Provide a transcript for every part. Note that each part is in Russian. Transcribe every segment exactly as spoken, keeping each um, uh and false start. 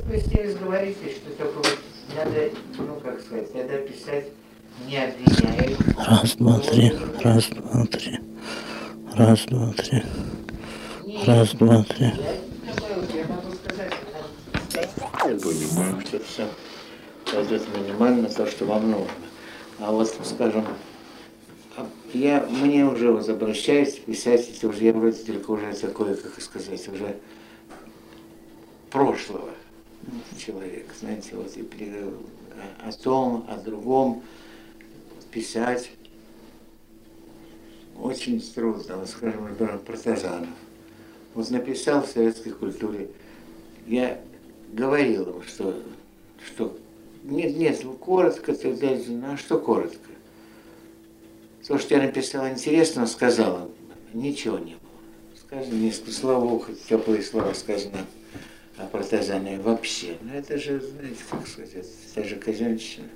вы с ней разговоритесь, что только вот надо, ну как сказать, надо писать не обвиняя. Раз, два, три, раз, два, три, раз, два, три, раз, два, три. Я могу сказать, я понимаю, что все пойдет минимально то, что вам нужно. А вот, скажем, я, мне уже вот обращаюсь, писать, это уже, я вроде только уже такое, как сказать, уже прошлого человека, знаете, вот и при, о том, о другом писать очень трудно, вот, скажем, например, Протазанов. Вот написал в советской культуре, я говорил ему, что, что нет, нет, коротко, тогда, ну а что коротко? То, что я написал интересно, сказал, ничего не было. Сказано несколько слов, хоть теплые слова сказано о Протазанове вообще. Но это же, знаете, как сказать, это же казенщина.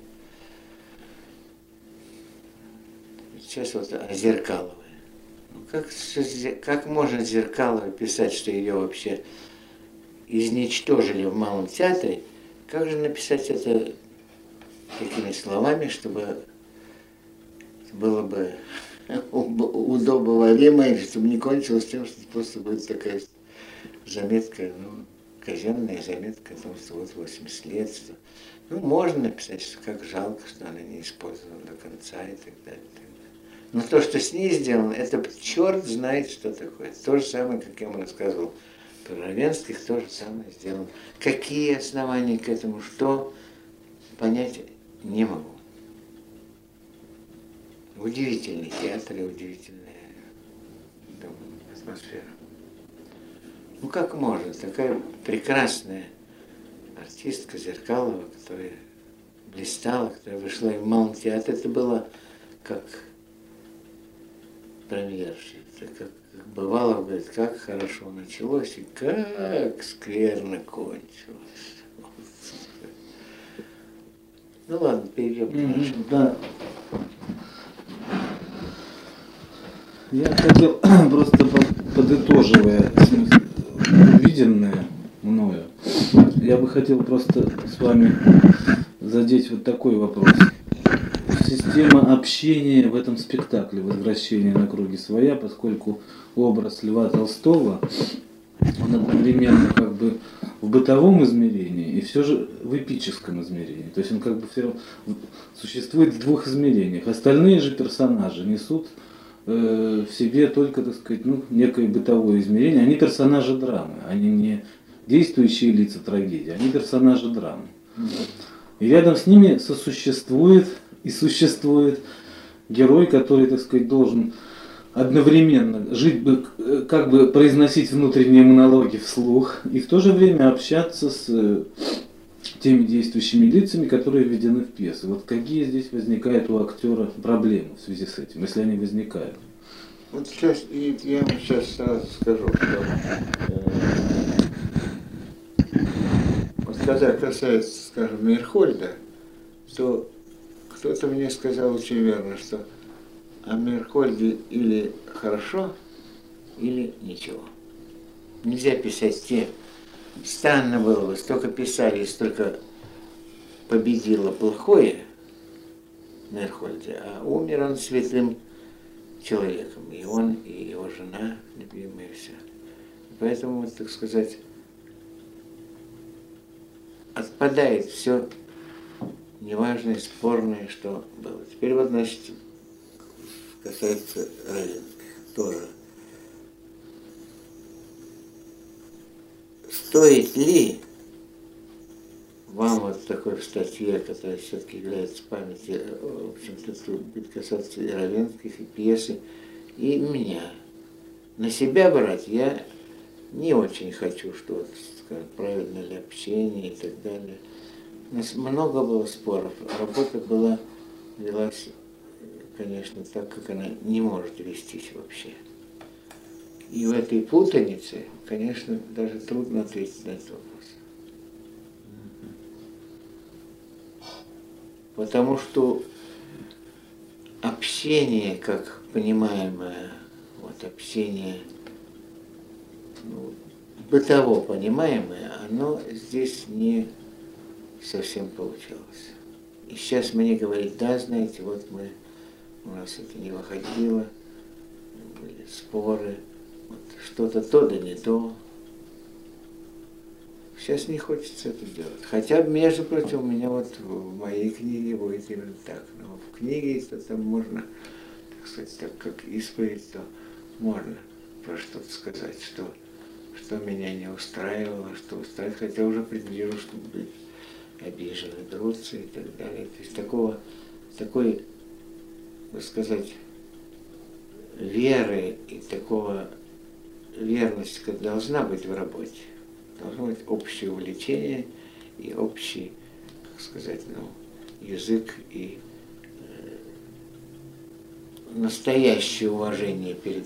Сейчас вот о Зеркаловой. Ну, как, как можно Зеркаловой писать, что ее вообще изничтожили в Малом театре? Как же написать это такими словами, чтобы было бы удобоваримо, и чтобы не кончилось тем, что просто будет такая заметка, ну, казенная заметка о том, что вот восемьдесят лет. Что... Ну, можно написать, что как жалко, что она не использована до конца и так далее. Но то, что с ней сделано, это черт знает, что такое. То же самое, как я вам рассказывал про Равенских, то же самое сделано. Какие основания к этому, что, понять не могу. Удивительный театр и удивительная атмосфера. Ну как можно? Такая прекрасная артистка Зеркалова, которая блистала, которая вышла в Малый театр. Это было как премьерша. Это как, как бывало, говорит, как хорошо началось и как скверно кончилось. Ну ладно, перейдем к нашему. Да. Я хотел, просто подытоживая увиденное мною, я бы хотел просто с вами задеть вот такой вопрос. Система общения в этом спектакле «Возвращение на круги своя», поскольку образ Льва Толстого, он одновременно как бы в бытовом измерении и все же в эпическом измерении. То есть он как бы все равно существует в двух измерениях. Остальные же персонажи несут в себе только, так сказать, ну, некое бытовое измерение. Они персонажи драмы, они не действующие лица трагедии, они персонажи драмы. И рядом с ними сосуществует и существует герой, который, так сказать, должен одновременно жить, как бы произносить внутренние монологи вслух и в то же время общаться с теми действующими лицами, которые введены в пьесу. Вот какие здесь возникают у актера проблемы в связи с этим, если они возникают? Вот сейчас, и я вам сейчас сразу скажу, что э, вот когда касается, скажем, Мейрхольда, то кто-то мне сказал очень верно, что о Мейрхольде или хорошо, или ничего. Нельзя писать те. Странно было бы, столько писали, столько победило плохое в Мейрхольде, а умер он святым человеком. И он, и его жена, любимая, и все. Поэтому, так сказать, отпадает все неважное, спорное, что было. Теперь вот, значит, касается Равенских тоже. Стоит ли вам вот такой в статье, которая все-таки является памятью, в общем-то, тут будет касаться и Равенских, и пьесы, и меня. На себя брать я не очень хочу, что вот, скажем, правильно ли общение и так далее. У нас много было споров, работа была, велась, конечно, так, как она не может вестись вообще. И в этой путанице, конечно, даже трудно ответить на этот вопрос. Потому что общение, как понимаемое, вот общение, ну, бытово понимаемое, оно здесь не совсем получалось. И сейчас мне говорит, да, знаете, вот мы, у нас это не выходило, были споры, вот что-то то да не то. Сейчас не хочется это делать. Хотя, между прочим, у меня вот в моей книге будет именно так. Но в книге, если там можно, так сказать, так как исповедь, то можно про что-то сказать, что, что меня не устраивало, что устраивает, хотя уже предвижу, что будет обижены, драться и так далее. То есть такого, такой, так сказать, веры и такого верности, как должна быть в работе. Должно быть общее увлечение и общий, как сказать, ну, язык и э, настоящее уважение перед,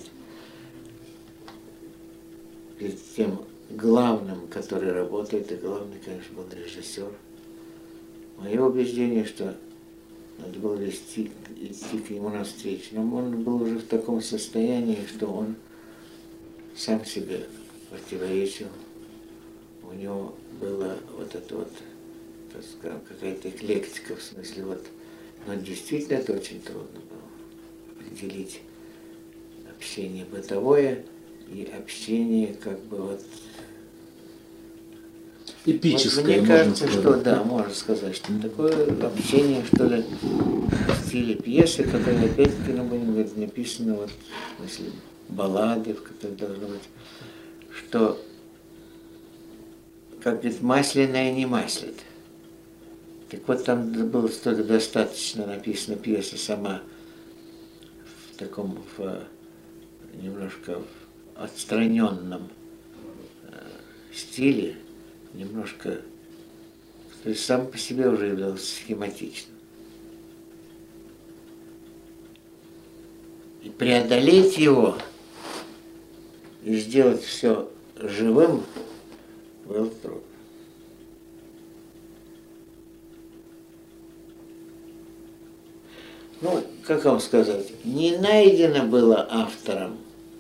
перед тем главным, который работает, и главный, конечно, был режиссер. Мое убеждение, что надо было вести, идти к нему навстречу, но он был уже в таком состоянии, что он сам себе противоречил. У него было вот это вот, так скажем, какая-то эклектика, в смысле, вот, но действительно это очень трудно было определить общение бытовое и общение как бы вот... Эпическое, вот мне можно кажется, сказать. что, да, можно сказать, что такое общение, что ли, в стиле пьесы, которая, опять-таки, ну, будем говорить, написана вот, в смысле, баллады, в которых должно быть, что как говорит, масляное не маслит. Так вот, там было столько достаточно написана пьеса сама в таком, в, немножко в отстраненном э, стиле, немножко, то есть сам по себе уже являлся схематичным. И преодолеть его и сделать все живым было трудно. Ну, как вам сказать, не найдено было автором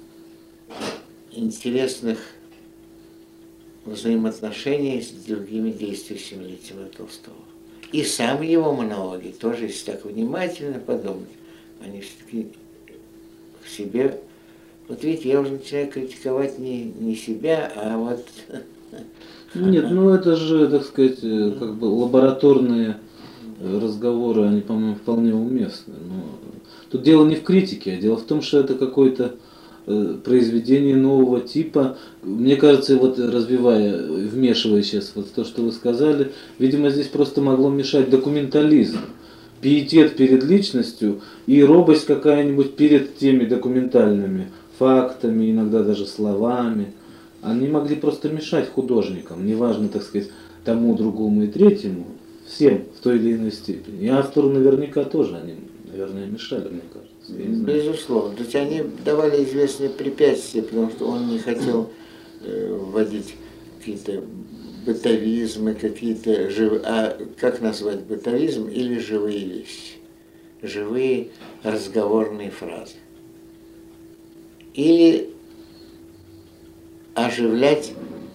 интересных взаимоотношений с другими действующими лицами Толстого. И сам его монологи тоже, если так внимательно подумать, они все-таки в себе... Вот видите, я уже начинаю критиковать не, не себя, а вот... Нет, ну это же, так сказать, как бы лабораторные разговоры, они, по-моему, вполне уместны. Но тут дело не в критике, а дело в том, что это какое-то произведение нового типа. Мне кажется, вот развивая, вмешивая сейчас вот то, что вы сказали, видимо, здесь просто могло мешать документализм, пиетет перед личностью и робость какая-нибудь перед теми документальными фактами, иногда даже словами. Они могли просто мешать художникам, неважно, так сказать, тому, другому и третьему, всем в той или иной степени. И автору наверняка тоже они, наверное, мешали, мне кажется. Безусловно. То есть они давали известные препятствия, потому что он не хотел э, вводить какие-то бытовизмы, какие-то живые... А как назвать бытовизм или живые вещи? Живые разговорные фразы. Или оживлять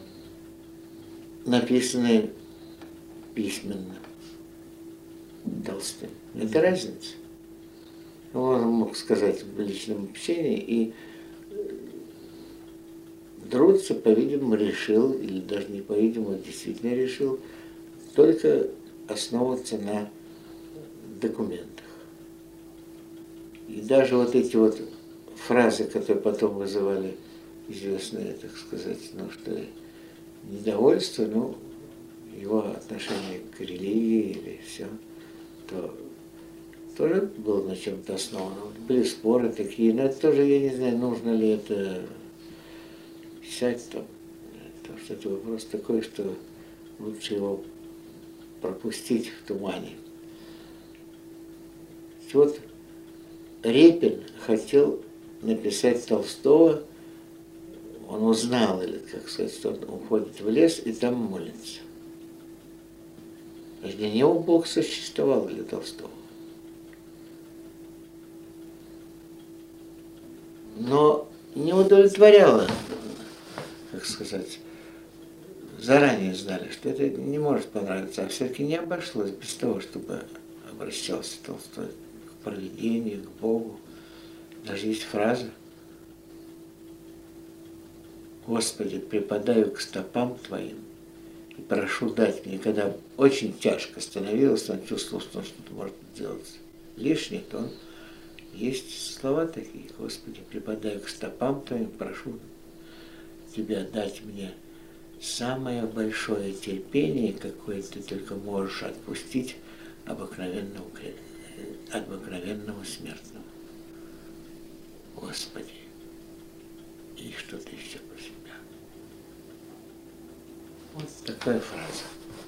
написанное письменно Толстым. Это разница. Он мог сказать в личном общении, и Друцци, по-видимому, решил, или даже не по-видимому, действительно решил, только основываться на документах. И даже вот эти вот фразы, которые потом вызывали известное, так сказать, ну что, недовольство, ну, его отношение к религии или все, то тоже было на чем-то основано. Были споры такие, но это тоже, я не знаю, нужно ли это писать там, потому что это вопрос такой, что лучше его пропустить в тумане. Вот Репин хотел написать Толстого, он узнал, или, как сказать, что он уходит в лес и там молится. Для него Бог существовал, для Толстого. Но не удовлетворяло, как сказать, заранее знали, что это не может понравиться, а все-таки не обошлось без того, чтобы обращался Толстой к провидению, к Богу. Даже есть фраза: «Господи, припадаю к стопам Твоим и прошу дать мне». Когда очень тяжко становилось, он чувствовал, что он что-то может сделать лишнее, то он есть слова такие: «Господи, припадаю к стопам Твоим, прошу Тебя дать мне самое большое терпение, какое Ты только можешь отпустить обыкновенному, обыкновенному смертному». Господи, и что-то еще про себя. Вот такая фраза.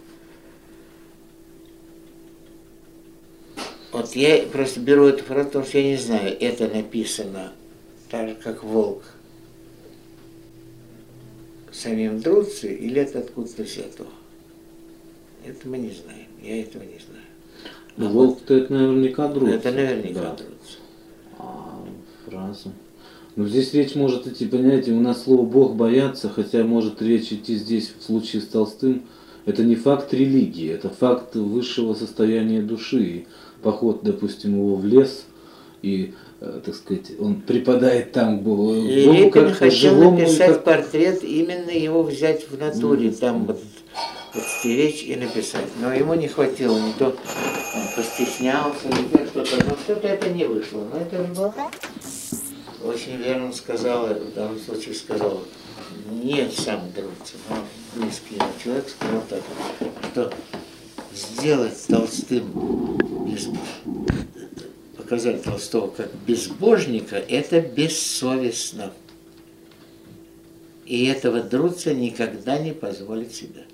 Вот я просто беру эту фразу, потому что я не знаю, это написано так же, как волк, самим Друци, или это откуда-то взято. Это мы не знаем, я этого не знаю. Ну, а волк-то вот, это наверняка Друци. Это наверняка да. Друци. А фраза. Ну, здесь речь может идти, понимаете, у нас слово «Бог» боятся, хотя может речь идти здесь, в случае с Толстым, это не факт религии, это факт высшего состояния души. И поход, допустим, его в лес, и, э, так сказать, он припадает там к Богу. И Репин хотел написать как... портрет, именно его взять в натуре, mm-hmm. там вот, вот стеречь и написать. Но ему не хватило, не то он постеснялся, не то что-то, но что-то это не вышло. Но это же было... Очень верно сказала, в данном случае сказал, не сам Друци, но близкий ему человек сказал так, что сделать Толстым, без, показать Толстого как безбожника, это бессовестно. И этого Друци никогда не позволит себе.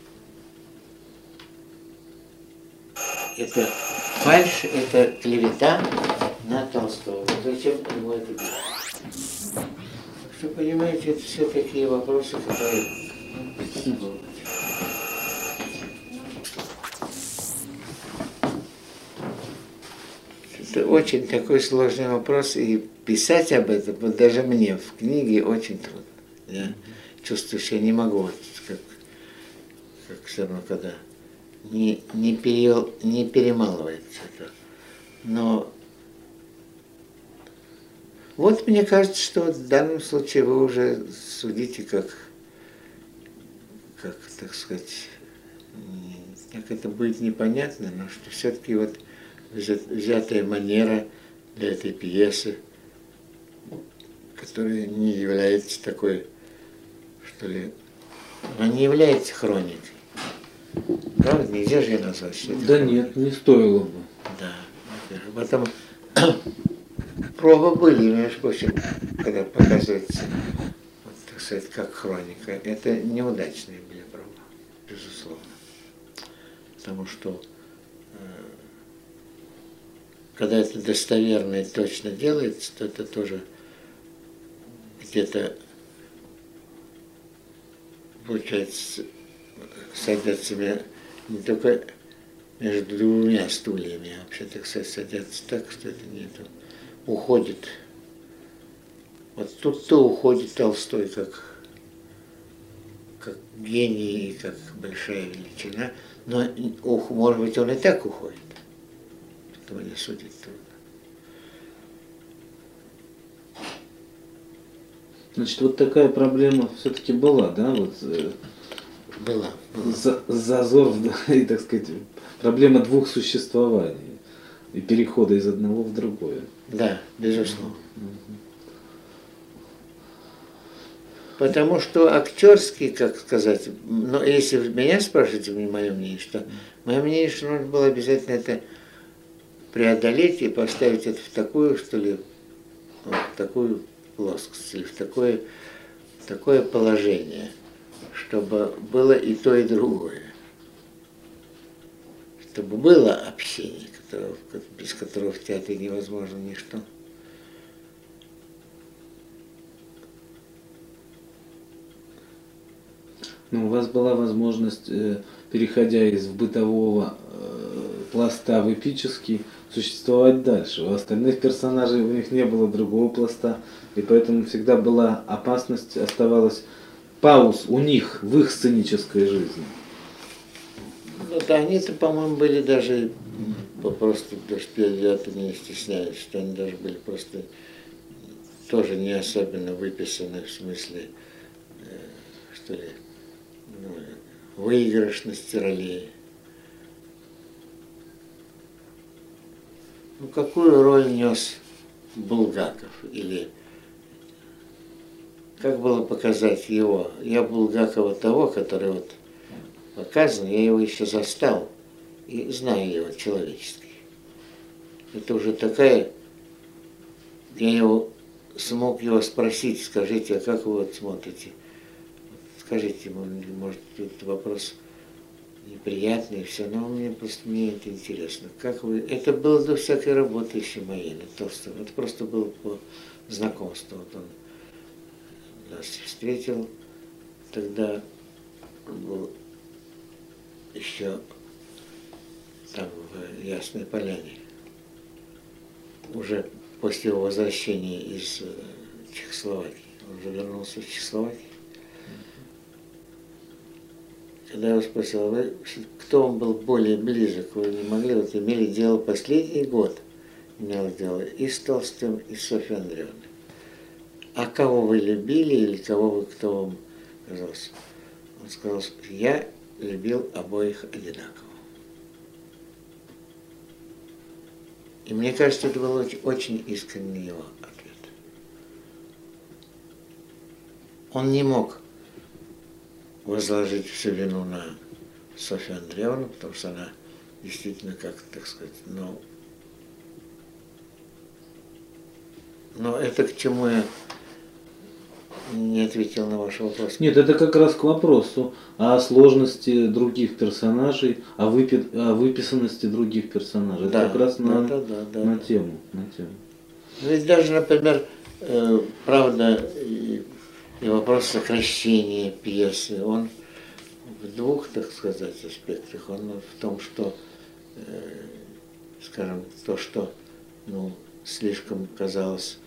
Это фальшь, это клевета на Толстого. Зачем ему это делать? Что, понимаете, это все такие вопросы, которые... Это очень такой сложный вопрос, и писать об этом, вот даже мне в книге очень трудно. Я чувствую, что я не могу, как, как все равно, когда не, не, перел, не перемалывается это. Но вот мне кажется, что в данном случае вы уже судите, как, как, так сказать, как это будет непонятно, но что все-таки вот взятая манера для этой пьесы, которая не является такой, что ли, она не является хроникой. Правда, нельзя же ее назвать, что это Да хроника. Нет, не стоило бы. Да, потому пробы были, между прочим, когда показывается, вот, так сказать, как хроника. Это неудачные были пробы, безусловно. Потому что э, когда это достоверно и точно делается, то это тоже где-то получается садятся не только между двумя стульями, а вообще, так сказать, садятся так, что это не это. Уходит. Вот тут-то уходит Толстой как, как гений, как большая величина, но, ух, может быть, он и так уходит. Этого не судить трудно. Значит, вот такая проблема все-таки была, да? Вот, была. была. За, зазор, да, и, так сказать, проблема двух существований и перехода из одного в другое. Да, безусловно. Потому что актерский, как сказать, но если вы меня спрашиваете, мое мнение, что мое мнение, что нужно было обязательно это преодолеть и поставить это в такую, что ли, вот, в такую плоскость, или в такое, в такое положение, чтобы было и то, и другое. Чтобы было общение, которого, без которого в театре невозможно ничто. Ну, у вас была возможность, переходя из бытового пласта в эпический, существовать дальше. У остальных персонажей у них не было другого пласта, и поэтому всегда была опасность, оставалась пауз у них в их сценической жизни? Ну да, они-то, по-моему, были даже просто даже педиатры не стеснялись, что они даже были просто тоже не особенно выписаны в смысле, э, что ли, ну, выигрышности ролей. Ну, какую роль нес Булгаков? Или как было показать его? Я Булгакова того, который вот показан, я его еще застал и знаю его человечески. Это уже такая, я его смог его спросить, скажите, а как вы вот смотрите? Скажите, может, этот вопрос неприятный, все, но мне просто мне это интересно. Как вы? Это было до всякой работы еще моей на Толстом. Это просто было по знакомству. Вот он нас встретил, тогда он был еще там в Ясной Поляне. Уже после его возвращения из Чехословакии. Он уже вернулся в Чехословакию. Когда я его спросил, вы, кто вам был более близок, вы не могли, вот имели дело последний год, имел дело и с Толстым, и с Софьей Андреевной. А кого вы любили или кого вы, кто вам казался? Он сказал, что я любил обоих одинаково. И мне кажется, это был очень, очень искренний его ответ. Он не мог возложить всю вину на Софью Андреевну, потому что она действительно, как, так сказать, ну, но это к чему я не ответил на ваш вопрос. Нет, это как раз к вопросу о сложности других персонажей, о, выпи... о выписанности других персонажей. Да, это как раз да, на, да, да, да, на да. тему. На тему. Ведь даже, например, э, правда, и, и вопрос сокращения пьесы, он в двух, так сказать, аспектах. Он в том, что, э, скажем, то, что, ну, слишком казалось,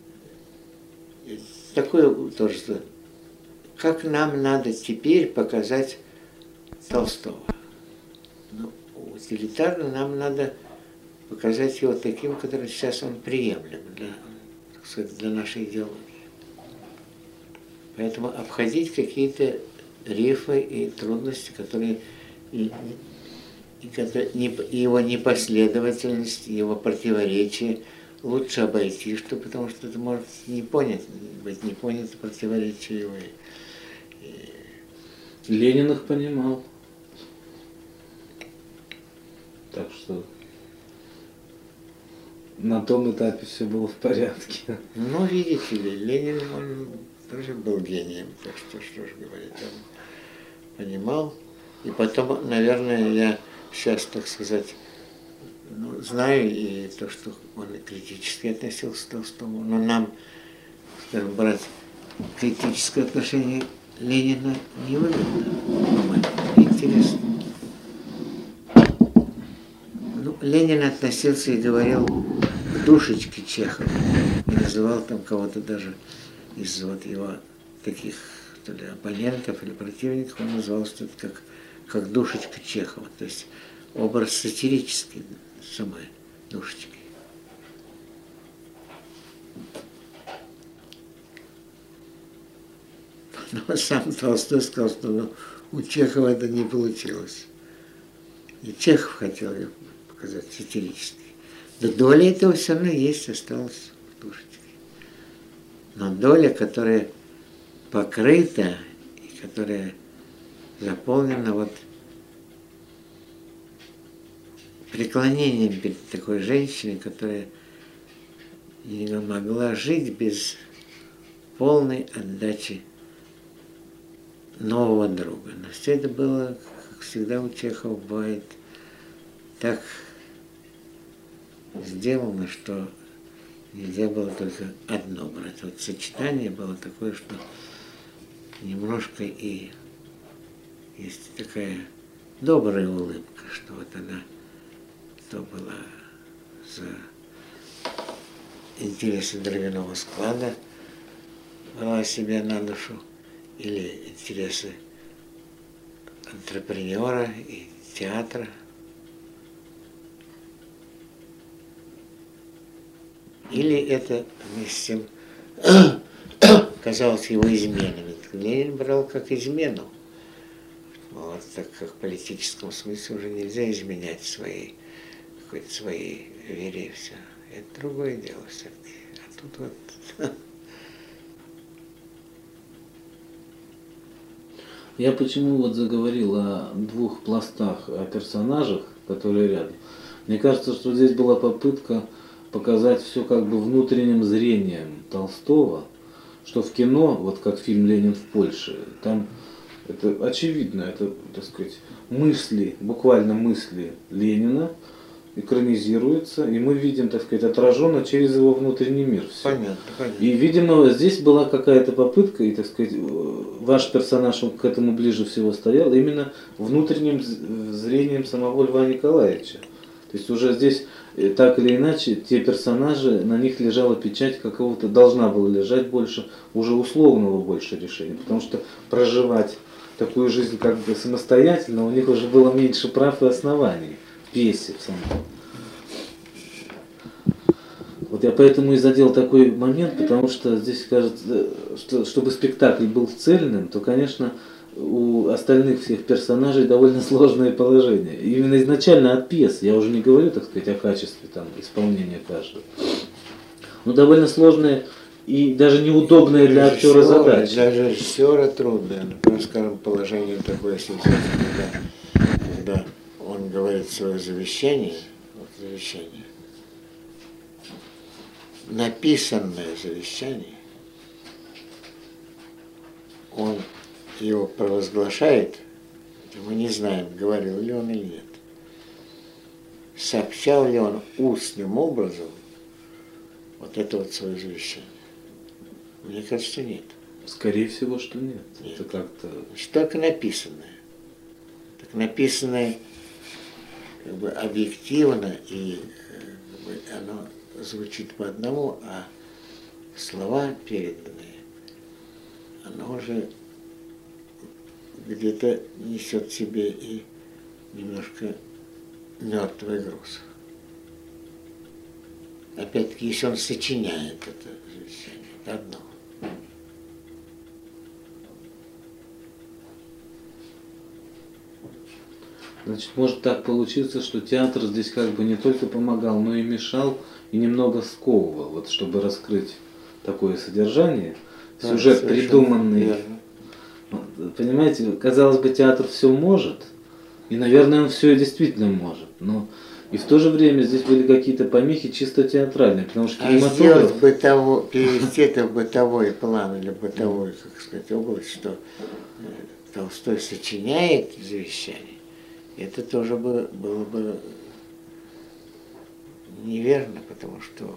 такое тоже, что как нам надо теперь показать Толстого. Ну, утилитарно нам надо показать его таким, которым сейчас он приемлем для, так сказать, для нашей идеологии. Поэтому обходить какие-то рифы и трудности, которые и, и, и его непоследовательность, его противоречие лучше обойти, что, потому что это может не понять, быть не понято противоречие его. И... Ленин их понимал. Так что на том этапе все было в порядке. Ну, видите ли, Ленин, он тоже был гением, так что, что же говорить, он понимал. И потом, наверное, я сейчас, так сказать, ну, знаю и то, что он критически относился к Толстому, но нам, скажем, брать критическое отношение Ленина невыгодно, по-моему, неинтересно. Ну, Ленин относился и говорил к душечке Чехова, и называл там кого-то даже из вот его таких, то ли оппонентов или противников, он называл что-то как, как душечка Чехова, то есть образ сатирический самой душечки. Но сам Толстой сказал, что ну, у Чехова это не получилось. И Чехов хотел ее показать сатирически. Да доля этого все равно есть, осталась в душечке. Но доля, которая покрыта и которая заполнена вот преклонением перед такой женщиной, которая не могла жить без полной отдачи нового друга. Но все это было, как всегда у Чехова бывает, так сделано, что нельзя было только одно брать. Вот сочетание было такое, что немножко и есть такая добрая улыбка, что вот она то была за интересы дровяного склада, брала себя на душу, или интересы антрепренера и театра. Или это вместе с тем казалось его изменами. Ленин брал как измену. Вот, так как в политическом смысле уже нельзя изменять своей, какой-то своей вере и все. Это другое дело все-таки. А тут вот... Я почему вот заговорил о двух пластах, о персонажах, которые рядом. Мне кажется, что здесь была попытка показать все как бы внутренним зрением Толстого, что в кино, вот как фильм «Ленин в Польше», там это очевидно, это, так сказать, мысли, буквально мысли Ленина экранизируются, и мы видим, так сказать, отраженно через его внутренний мир все. Понятно, понятно. И, видимо, здесь была какая-то попытка, и, так сказать, ваш персонаж он к этому ближе всего стоял, именно внутренним зрением самого Льва Николаевича. То есть уже здесь, так или иначе, те персонажи, на них лежала печать какого-то, должна была лежать больше, уже условного больше решения, потому что проживать такую жизнь как бы самостоятельно у них уже было меньше прав и оснований в пьесе в самом. Вот я поэтому и задел такой момент, потому что здесь кажется, что чтобы спектакль был цельным, то, конечно, у остальных всех персонажей довольно сложное положение. Именно изначально от пьес, я уже не говорю, так сказать, о качестве там, исполнения каждого. Но довольно сложное и даже неудобное для актера задача. Для режиссера трудно. Например, скажем, положение такое, если когда, когда он говорит свое завещание, вот завещание, написанное завещание, он его провозглашает, мы не знаем, говорил ли он или нет. Сообщал ли он устным образом вот это вот свое завещание? Мне кажется, что нет. Скорее всего, что нет. Нет. Это как-то... Только написанное. Так написанное как бы объективно, и как бы, оно звучит по одному, а слова переданные, оно уже где-то несет в себе и немножко мертвый груз. Опять-таки, если он сочиняет это завещание, это одно. Значит, может так получиться, что театр здесь как бы не только помогал, но и мешал, и немного сковывал, вот чтобы раскрыть такое содержание. Да, Сюжет придуманный. Верно. Понимаете, казалось бы, театр все может, и, наверное, он все действительно может, но и в то же время здесь были какие-то помехи чисто театральные, потому что А сделать бытово, перевести это в бытовой план или бытовую, как сказать, область, что Толстой сочиняет завещание, это тоже бы, было бы неверно, потому что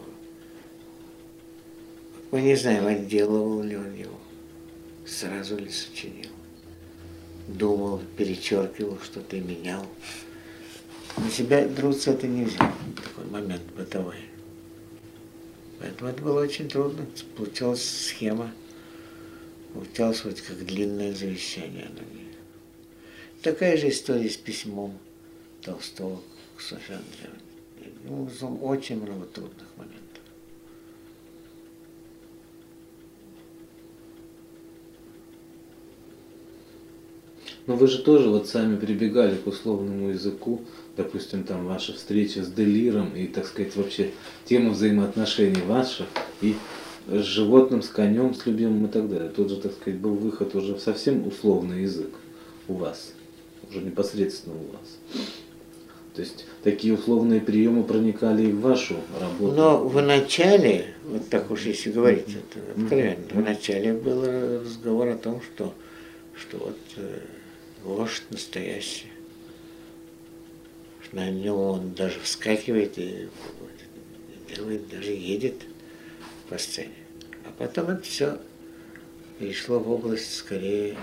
мы не знаем, отделывал ли он его, сразу ли сочинил, думал, перечеркивал, что-то менял. На себя друться это нельзя, такой момент бытовой. Поэтому это было очень трудно. Получалась схема, получалось вот как длинное завещание. Такая же история с письмом Толстого к Софье Андреевне. Ну, очень много трудных моментов. Но вы же тоже вот сами прибегали к условному языку, допустим, там ваша встреча с Делиром и, так сказать, вообще тема взаимоотношений ваших и с животным, с конем, с любимым и так далее. Тут же, так сказать, был выход уже в совсем условный язык у вас, уже непосредственно у вас. То есть такие условные приемы проникали и в вашу работу. Но в начале, вот так уж если говорить, это откровенно, в начале был разговор о том, что, что вот лошадь настоящая, что на него он даже вскакивает и делает, даже едет по сцене. А потом это все перешло в область скорее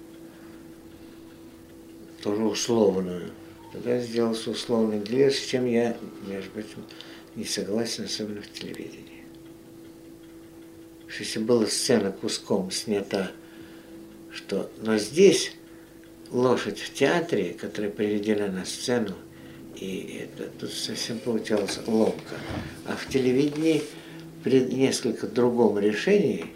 тоже условную. Тогда сделался условный делир, с чем я, между прочим, не согласен, особенно в телевидении. Что если была сцена куском снята, что, но здесь лошадь в театре, которая приведена на сцену, и это тут совсем получалась ломка. А в телевидении при несколько другом решении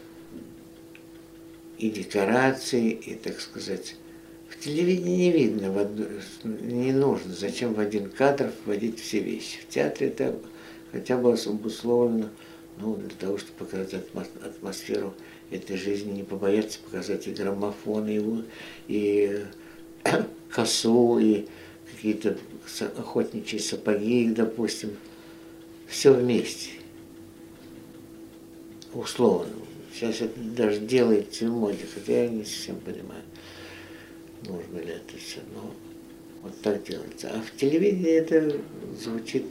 и декорации, и, так сказать, в телевидении не видно, в одну, не нужно, зачем в один кадр вводить все вещи. В театре это хотя бы обусловлено, ну, для того, чтобы показать атмосферу этой жизни, не побояться показать и граммофон, и, и косу, и какие-то охотничьи сапоги, допустим, все вместе, условно. Сейчас это даже делается в моде, хотя я не совсем понимаю, нужно ли это все, но вот так делается. А в телевидении это звучит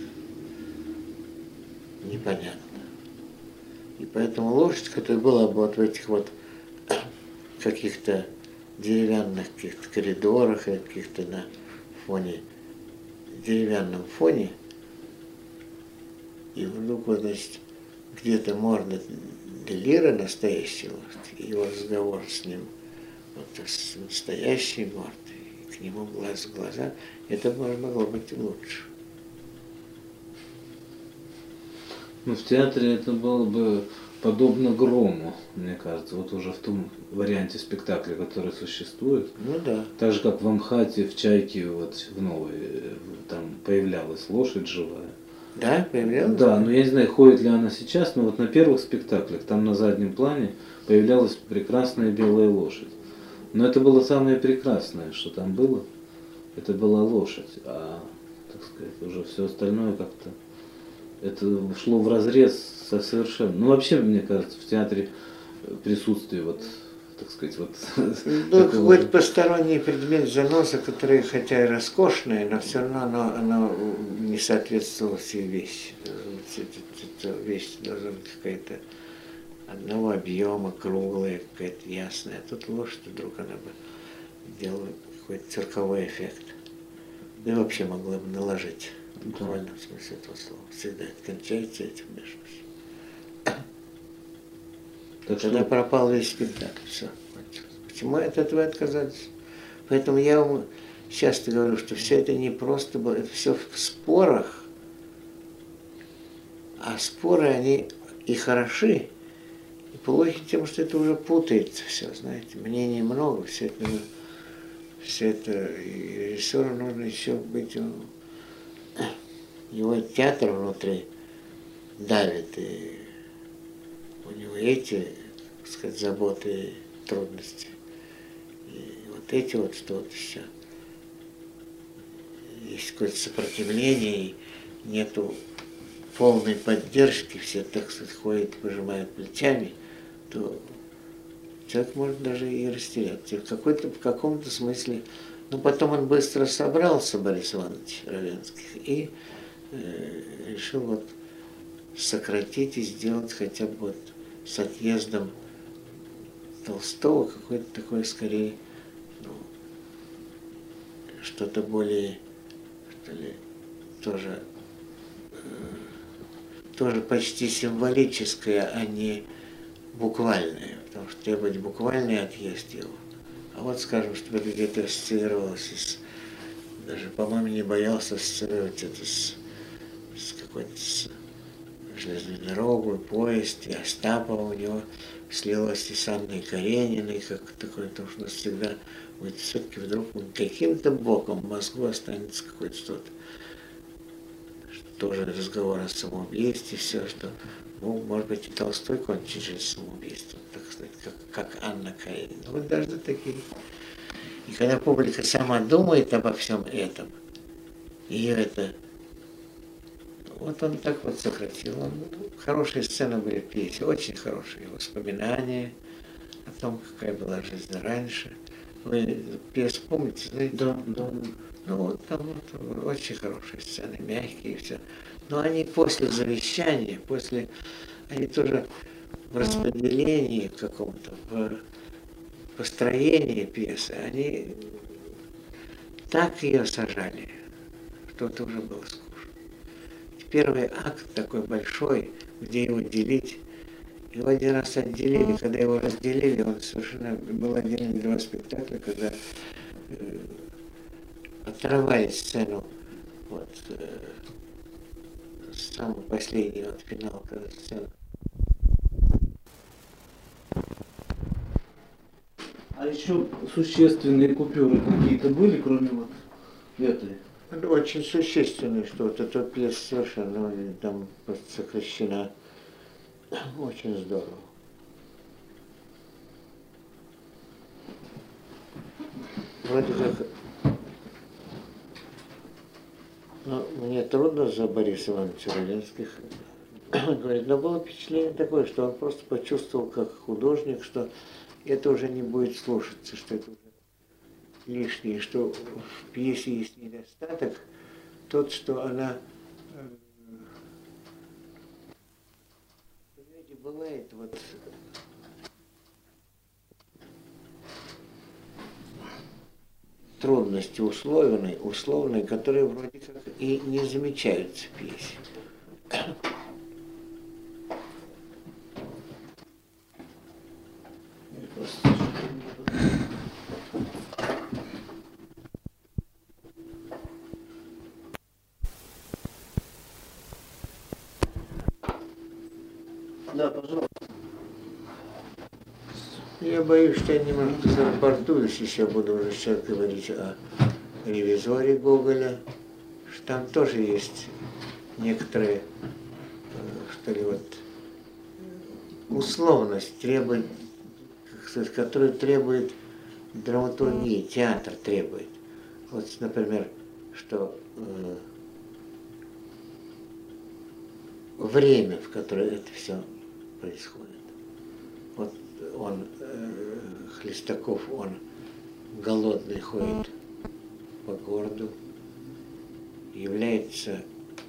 непонятно. И поэтому лошадь, которая была бы вот в этих вот каких-то деревянных каких-то коридорах, и каких-то на фоне, деревянном фоне, и вдруг, вот, значит, где-то морда Делира, настоящий лошадь, его разговор с ним, вот с настоящей мордой, к нему глаз в глаза, это могло быть лучше. Ну, в театре это было бы подобно грому, мне кажется, вот уже в том варианте спектакля, который существует. Ну да. Так же, как в Амхате, в Чайке, вот в новой, там появлялась лошадь живая. Да, появлялась? Да, но я не знаю, ходит ли она сейчас, но вот на первых спектаклях, там на заднем плане, появлялась прекрасная белая лошадь. Но это было самое прекрасное, что там было. Это была лошадь, а, так сказать, уже все остальное как-то, это шло вразрез со совершенно. Ну, вообще, мне кажется, в театре присутствие, вот, так сказать, вот... Ну, какой-то посторонний предмет заноса, который, хотя и роскошный, но все равно оно, оно не соответствовало всей вещи. Эта вещь должна быть какая-то одного объема, круглая, какая-то ясная. А тут лошадь вдруг она бы делала какой-то цирковой эффект. Да и вообще могла бы наложить. В буквальном смысле этого слова. Всегда это кончается этим, между прочим. Так Тогда что... пропал весь спектакль, все. Почему от этого отказались? Поэтому я вам часто говорю, что все это не просто было, это все в спорах, а споры, они и хороши, и плохи тем, что это уже путается все, знаете, мнений много, все это, все это, и режиссеру нужно еще быть, он, его театр внутри давит, и у него эти, так сказать, заботы и трудности. И вот эти вот что-то еще. Есть какое-то сопротивление, и нету полной поддержки, все, так сказать, ходят, пожимают плечами, то человек может даже и растеряться. В, какой-то, в каком-то смысле, но потом он быстро собрался, Борис Иванович Равенских, и э, решил вот сократить и сделать хотя бы вот с отъездом Толстого какое-то такое, скорее, ну, что-то более, что ли, тоже, э, тоже почти символическое, а не буквальное, потому что требовать буквальный отъезд его. А вот, скажем, чтобы это где-то ассоциировалось, с, даже, по-моему, не боялся ассоциировать это с, с какой-то с железной дорогой, поезд, и Остапова у него слилось и с Анной Карениной, как такое, потому что у нас всегда вот все-таки вдруг каким-то боком в мозгу останется какое-то что-то, тоже разговор о самоубийстве, все, что, ну, может быть, и Толстой кончит жизнь самоубийством, так сказать, как, как Анна Каренина. Вот даже такие. И когда публика сама думает обо всем этом, ее это, вот он так вот сократил. Он, хорошие сцены были в пьесе, очень хорошие воспоминания о том, какая была жизнь раньше. Вы пьесу помните, знаете? Да, да. Ну вот там вот, очень хорошие сцены, мягкие и все. Но они после завещания, после, они тоже в распределении каком-то, в построении пьесы, они так ее сажали, что это уже было скучно. Первый акт такой большой, где его делить, Его один раз отделили, когда его разделили, он совершенно был один или два спектакля, когда э, отрывали сцену, вот, э, самый последний вот финал, когда сцена. А еще существенные купюры какие-то были, кроме вот этой? Ну, очень существенный, что вот эта пьеса совершенно ну, там просто сокращена. Очень здорово. Вроде как, ну, мне трудно за Бориса Ивановича Равенских говорить, но было впечатление такое, что он просто почувствовал как художник, что это уже не будет слушаться, что это уже лишнее, что в пьесе есть недостаток, тот, что она, понимаете, бывает вот трудности условные, условные, которые вроде как и не замечаются в пьесе. Да, пожалуйста. Я боюсь, что я немножко зарапортуюсь, если я буду уже сейчас говорить о ревизоре Гоголя, что там тоже есть некоторые, что ли, вот, условность, требует, которую требует драматургия, театр требует. Вот, например, что э, время, в которое это все происходит. Вот он, э, Хлестаков, он голодный ходит по городу, является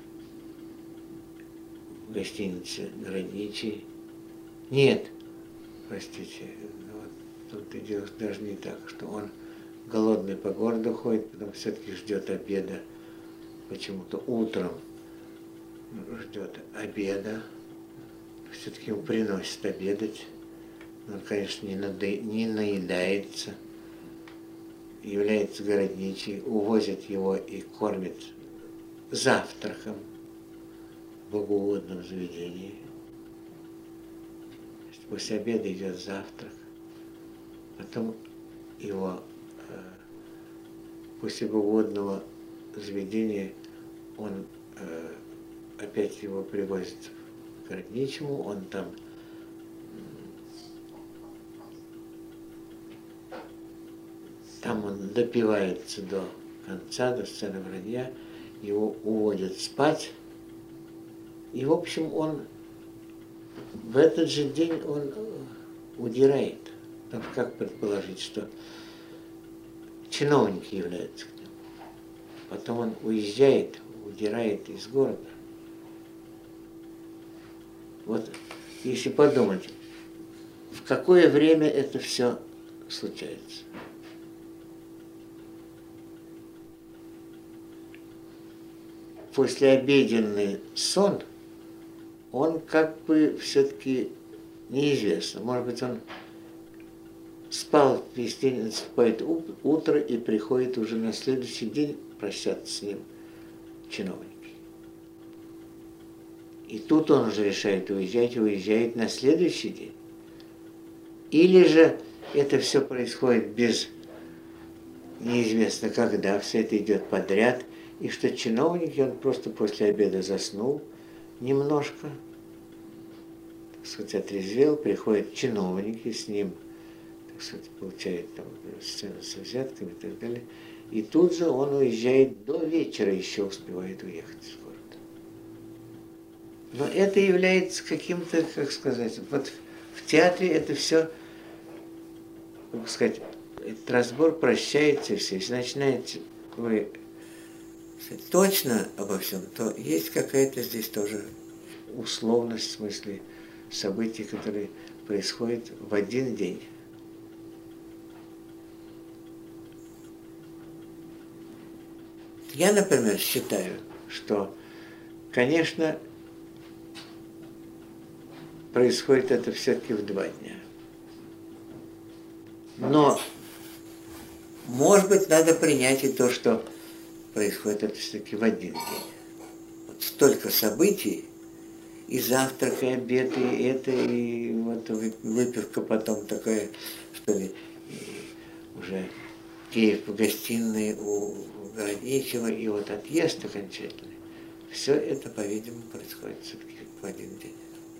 в гостинице Городничий. Нет, простите, вот тут идет даже не так, что он голодный по городу ходит, потом все-таки ждет обеда, почему-то утром ждет обеда, все-таки ему приносят обедать. Он, конечно, не, надо, не наедается, является городничий, увозят его и кормят завтраком в богоугодном заведении. После обеда идет завтрак, потом его э, после богоугодного заведения он э, опять его привозит к городничему, он там Там он допивается до конца, до сцены вранья, его уводят спать. И, в общем, он в этот же день он удирает. Там как предположить, что чиновники являются к нему. Потом он уезжает, удирает из города. Вот если подумать, в какое время это все случается. Послеобеденный сон, он как бы все-таки неизвестно. Может быть, он спал весь день, наступает утро и приходит уже на следующий день прощаться с ним чиновники. И тут он уже решает уезжать, и уезжает на следующий день. Или же это все происходит без неизвестно когда, все это идет подряд, и что чиновники, он просто после обеда заснул немножко, так сказать, отрезвел, приходят чиновники, с ним, так сказать, получает там сцену со взятками и так далее. И тут же он уезжает, до вечера еще успевает уехать из города. Но это является каким-то, как сказать, вот в театре это все, как сказать, этот разбор прощается все. Если начинаете вы точно обо всем, то есть какая-то здесь тоже условность в смысле событий, которые происходят в один день. Я, например, считаю, что, конечно, происходит это все-таки в два дня. Но, может быть, надо принять и то, что происходит это все-таки в один день. Вот столько событий, и завтрак, и обед, и это, и вот выпивка потом такая, что ли, и уже Киев в гостиной у Городничего, и вот отъезд окончательный. Все это, по-видимому, происходит все-таки в один день.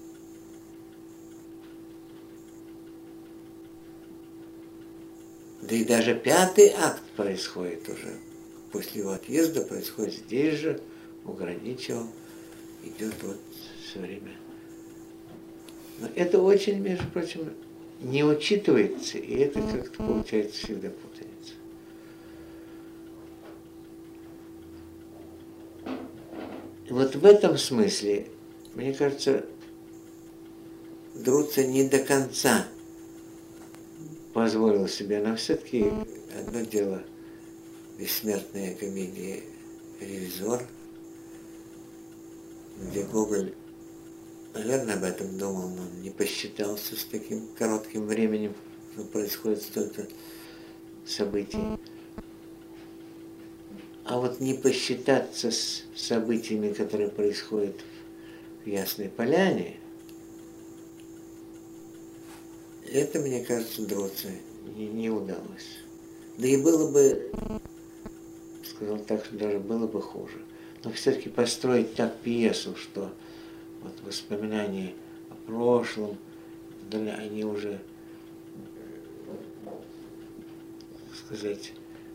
Да и даже пятый акт происходит уже. После его отъезда происходит здесь же, у Городничего. Идет вот все время. Но это очень, между прочим, не учитывается, и это как-то получается всегда путаница. И вот в этом смысле, мне кажется, Друца не до конца позволил себе, но все-таки одно дело бессмертная комедия «Ревизор», где Гоголь, наверное, об этом думал, но не посчитался с таким коротким временем, что происходит столько событий. А вот не посчитаться с событиями, которые происходят в Ясной Поляне, это, мне кажется, Друце не, не удалось. Да и было бы, сказал так, что даже было бы хуже. Но все-таки построить так пьесу, что вот воспоминания о прошлом, они уже, так сказать,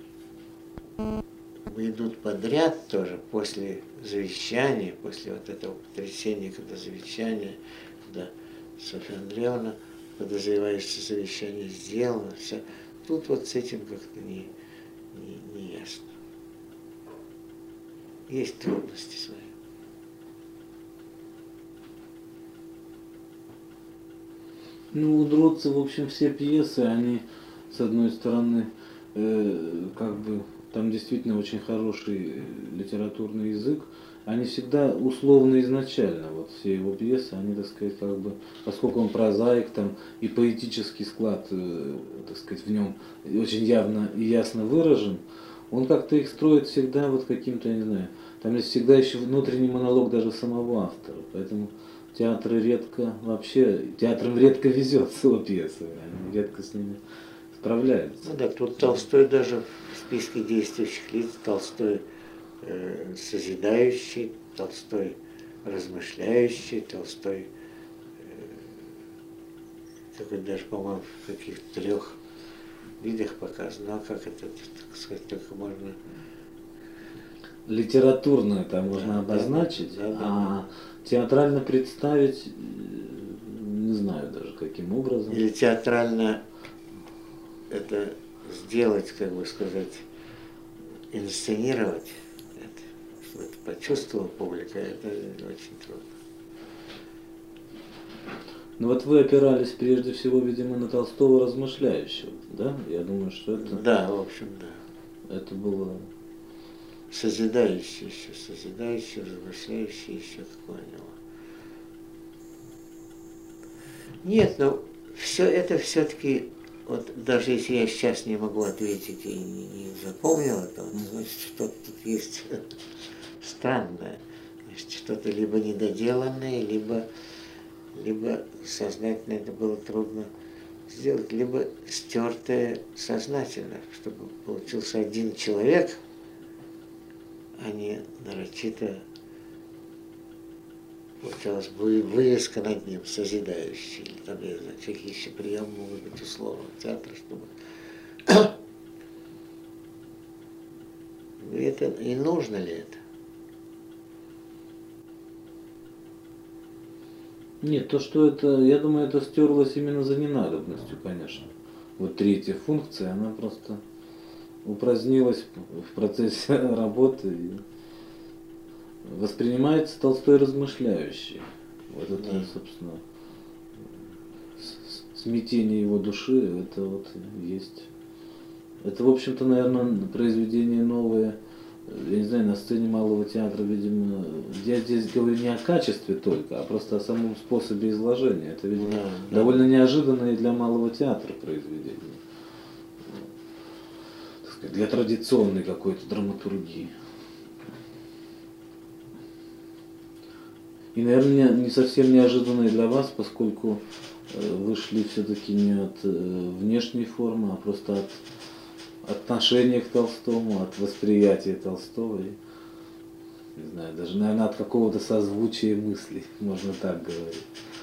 идут подряд тоже после завещания, после вот этого потрясения, когда завещание, когда Софья Андреевна, подозревающая, завещание сделано, все. Тут вот с этим как-то не, не, не ясно. Есть трудности свои. Ну, у Друца, в общем, все пьесы, они, с одной стороны, э, как бы, там действительно очень хороший литературный язык, они всегда условно изначально, вот все его пьесы, они, так сказать, как бы, поскольку он прозаик, там, и поэтический склад, э, так сказать, в нем очень явно и ясно выражен, он как-то их строит всегда вот каким-то, я не знаю, там есть всегда еще внутренний монолог даже самого автора, поэтому театры редко, вообще, театрам редко везет с его пьесами, они редко с ними справляются. Ну да, тут Толстой даже в списке действующих лиц, Толстой э, созидающий, Толстой размышляющий, Толстой, э, такой даже, по-моему, в каких-то трех видах показан. Ну а как это, так сказать, только можно... Литературно это можно да, обозначить, да, да, да, а да. театрально представить, не знаю даже каким образом. Или театрально это сделать, как бы сказать, инсценировать, это, чтобы это почувствовала публика, это очень трудно. Ну вот вы опирались прежде всего, видимо, на Толстого размышляющего, да? Я думаю, что это... Да, в общем, да. Это было... Созидающий еще, созидающий, размышляющий еще такое у него. Нет, ну, все это все-таки, вот даже если я сейчас не могу ответить и не, не запомнил это, значит, что-то тут есть странное. Значит, что-то либо недоделанное, либо, либо сознательно это было трудно сделать, либо стертое сознательно, чтобы получился один человек, а не нарочито получалась бы вывеска над ним, созидающий, или там, я знаю, какие еще приемы могут быть условно в театре, чтобы... это, и нужно ли это? Нет, то, что это, я думаю, это стерлось именно за ненадобностью, конечно. Вот третья функция, она просто упразднилась в процессе работы и воспринимается Толстой размышляющий. Вот это, да. Собственно, смятение его души, это вот есть. Это, в общем-то, наверное, произведение новое я не знаю, на сцене Малого театра, видимо, я здесь говорю не о качестве только, а просто о самом способе изложения. Это, видимо, Да, да. довольно неожиданное для Малого театра произведение. Так сказать, для традиционной какой-то драматургии. И, наверное, не совсем неожиданное для вас, поскольку вы шли все-таки не от внешней формы, а просто от отношения к Толстому, от восприятия Толстого. И, не знаю, даже, наверное, от какого-то созвучия мыслей, можно так говорить.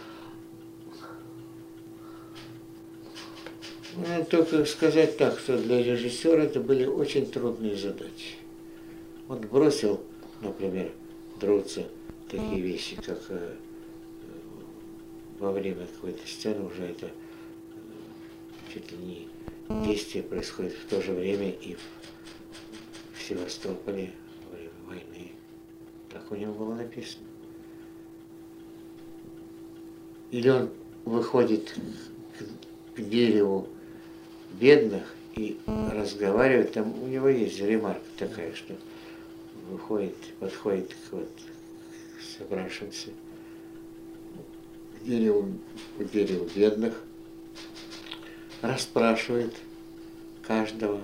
Ну, только сказать так, что для режиссера это были очень трудные задачи. Он бросил, например, Друца такие вещи, как э, во время какой-то сцены уже это э, чуть ли не действие происходит в то же время и в Севастополе во время войны. Так у него было написано. Или он выходит к, к дереву бедных и разговаривает, там у него есть ремарка такая, что выходит, подходит к, вот, к собравшимся к дереву, к дереву бедных, расспрашивает каждого,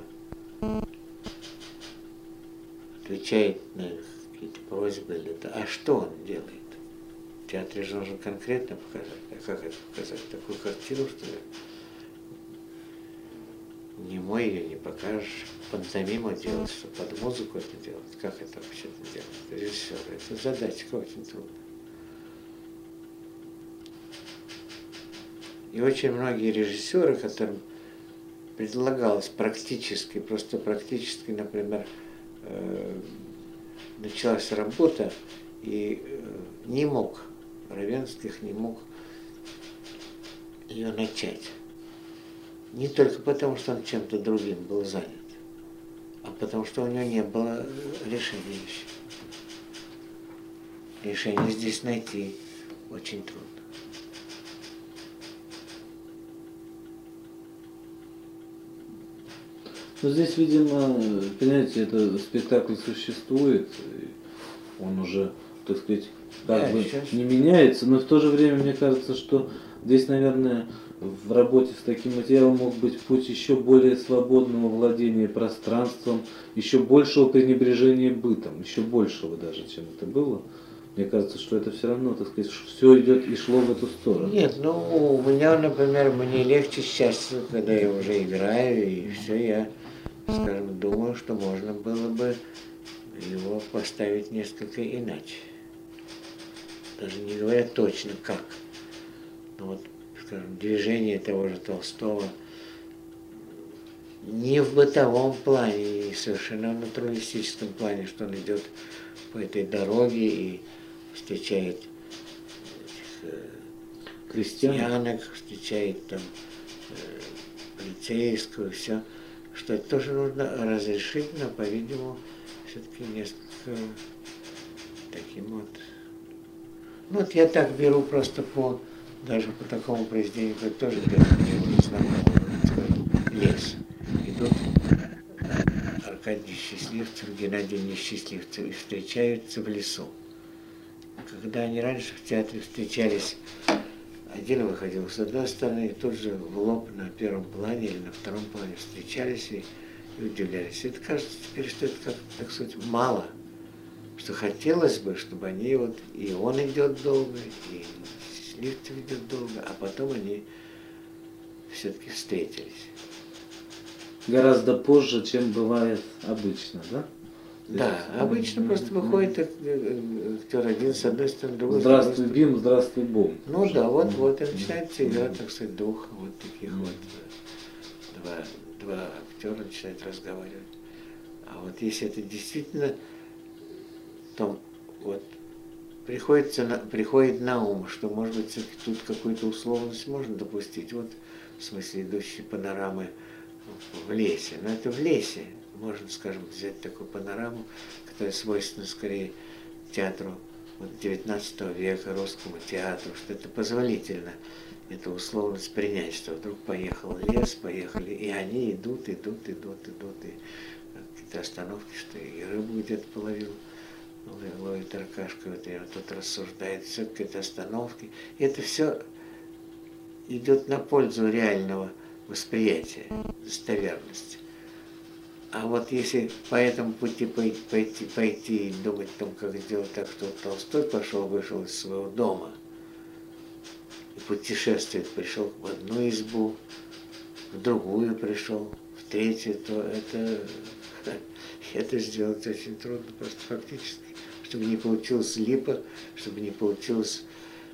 отвечает на какие-то просьбы или это. А что он делает? В театре же нужно конкретно показать. А как это показать? Такую картину, что ли? Немой ее не покажешь. Пантомиму делать, что под музыку это делать. Как это вообще-то делать? Режиссер. Это задачка очень трудная. И очень многие режиссеры, которым предлагалось практически, просто практически, например, э, началась работа, и э, не мог, Равенских не мог ее начать. Не только потому, что он чем-то другим был занят, а потому что у него не было решения еще. Решение здесь найти очень трудно. Но здесь, видимо, понимаете, это спектакль существует, и он уже, так сказать, как Да, бы сейчас. не меняется, но в то же время мне кажется, что здесь, наверное, в работе с таким материалом мог быть путь еще более свободного владения пространством, еще большего пренебрежения бытом, еще большего даже, чем это было. Мне кажется, что это все равно, так сказать, все идет и шло в эту сторону. Нет, ну у меня, например, мне легче сейчас, когда я уже играю, и все, я, скажем, думаю, что можно было бы его поставить несколько иначе. Даже не говоря точно как. Но вот, скажем, движение того же Толстого не в бытовом плане, и совершенно в натуралистическом плане, что он идет по этой дороге и встречает этих, э, крестьянок, встречает там э, полицейского, все, что это тоже нужно разрешить, но, по-видимому, все-таки несколько таким вот. Ну вот я так беру просто по, даже по такому произведению, как тоже беру, лес. Идут Аркадий Счастливцев, Геннадий Несчастливцев и встречаются в лесу. Когда они раньше в театре встречались, один выходил с одной стороны, и тут же в лоб на первом плане или на втором плане встречались и, и удивлялись. Это кажется теперь, что это как, так сказать, мало. Что хотелось бы, чтобы они вот, и он идет долго, и Счастливцев идет долго, а потом они все-таки встретились. Гораздо позже, чем бывает обычно, да? Да, обычно просто выходит актер один с одной стороны, другой. Здравствуй, Бим, здравствуй, Бом. Ну да, вот, вот и начинается игра, так сказать, двух вот таких вот, два, два актера начинают разговаривать. А вот если это действительно, то вот приходится на, приходит на ум, что, может быть, тут какую-то условность можно допустить, вот в смысле идущей панорамы в лесе. Но это в лесе. Можно, скажем, взять такую панораму, которая свойственна скорее театру вот, девятнадцатого века, русскому театру, что это позволительно, эту условность принять, что вдруг поехал лес, поехали, и они идут, идут, идут, идут, и какие-то остановки, что и рыбу где-то половил, ловит Аркашка, вот и вот тут рассуждает, все какие-то остановки. И это все идет на пользу реального восприятия, достоверности. А вот если по этому пути пойти, пойти, пойти и думать о том, как сделать так, что Толстой пошел, вышел из своего дома и путешествует, пришел в одну избу, в другую пришел, в третью, то это, это сделать очень трудно, просто фактически. Чтобы не получилось липа, чтобы не получилось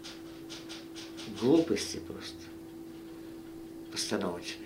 глупости просто постановочной.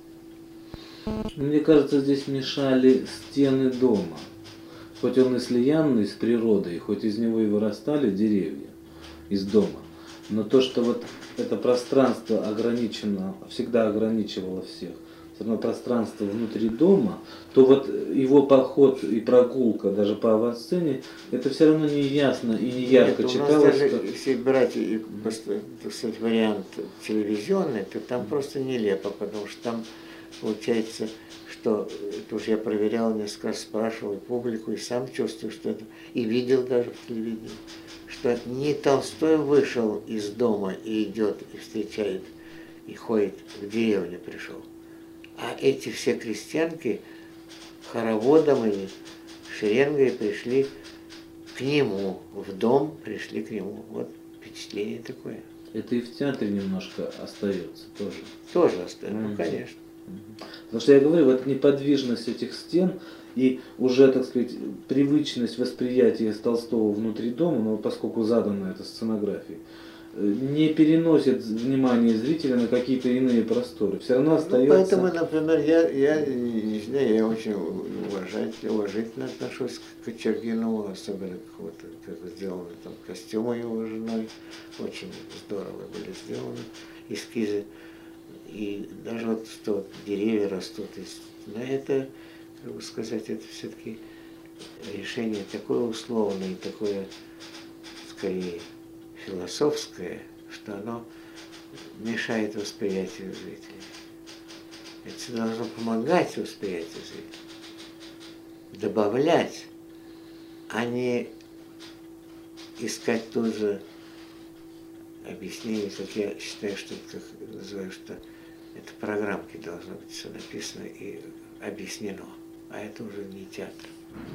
Мне кажется, здесь мешали стены дома. Хоть он и слиянный с природой, хоть из него и вырастали деревья из дома. Но то, что вот это пространство ограничено, всегда ограничивало всех, все равно пространство внутри дома, то вот его поход и прогулка даже по авансцене, это все равно не ясно и не ярко Нет, читалось. у нас даже, как... если брать и, так сказать, вариант телевизионный, то там просто нелепо, потому что там получается, что, это уже я проверял несколько раз, спрашивал публику, и сам чувствую, что это, и видел даже в телевидении, что не Толстой вышел из дома и идет, и встречает, и ходит, в деревню пришел, а эти все крестьянки хороводом или шеренгой пришли к нему, в дом пришли к нему. Вот впечатление такое. Это и в театре немножко остается тоже. Тоже остается, mm-hmm. ну конечно. Потому что я говорю, вот неподвижность этих стен и уже, так сказать, привычность восприятия Толстого внутри дома, но поскольку задана эта сценография, не переносит внимание зрителя на какие-то иные просторы. Все равно остается... Ну, поэтому, например, я, я не знаю, я очень уважательно, уважительно отношусь к Кочергину, особенно к вот, как сделаны там костюмы его женой. Очень здорово были сделаны эскизы. И даже вот что вот, деревья растут. Но это, как бы сказать, это все-таки решение такое условное, такое, скорее, философское, что оно мешает восприятию зрителя. Это должно помогать восприятию зрителя, добавлять, а не искать тут же объяснение, как я считаю, что это, как называю, что это программки должно быть все написано и объяснено, а это уже не театр.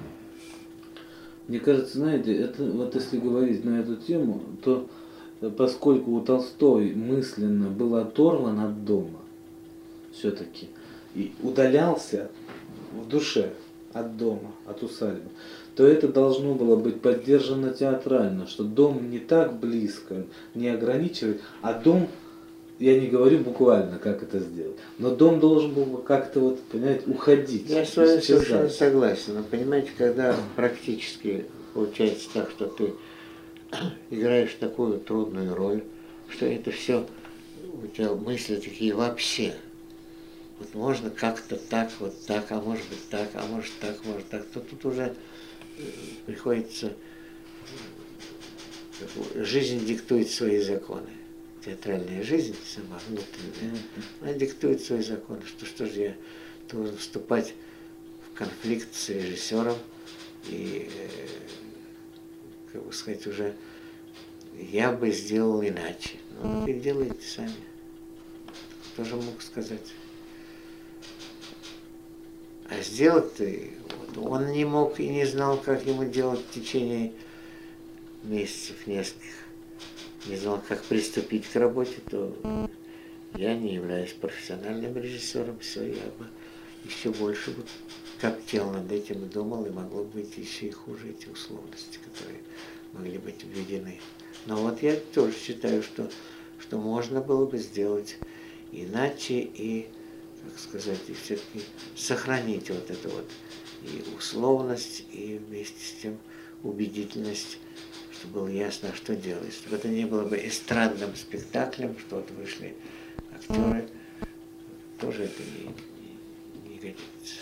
Мне кажется, знаете, это вот если говорить на эту тему, то поскольку у Толстой мысленно был оторван от дома, все-таки, и удалялся в душе от дома, от усадьбы, то это должно было быть поддержано театрально, что дом не так близко, не ограничивает, а дом, я не говорю буквально, как это сделать, но дом должен был как-то, вот, понимаете, уходить. Я с вами совершенно согласен, но понимаете, когда практически получается так, что ты играешь такую трудную роль, что это все, у тебя мысли такие вообще. Вот можно как-то так, вот так, а может быть так, а может так, может так, то тут уже приходится, жизнь диктует свои законы. Театральная жизнь сама внутренняя, она диктует свои законы, что что же я должен вступать в конфликт с режиссером и, как бы сказать, уже я бы сделал иначе. Ну, вы делаете сами. Кто же мог сказать? А сделать-то вот, он не мог и не знал, как ему делать в течение месяцев нескольких. Не знал, как приступить к работе, то я не являюсь профессиональным режиссером, все, я бы еще больше бы коптел над этим и думал, и могло быть еще и хуже эти условности, которые могли быть введены. Но вот я тоже считаю, что, что можно было бы сделать иначе и, как сказать, и все-таки сохранить вот эту вот и условность, и вместе с тем убедительность, чтобы было ясно, что делать, чтобы это не было бы эстрадным спектаклем, что вот вышли актеры, тоже это не, не, не годится.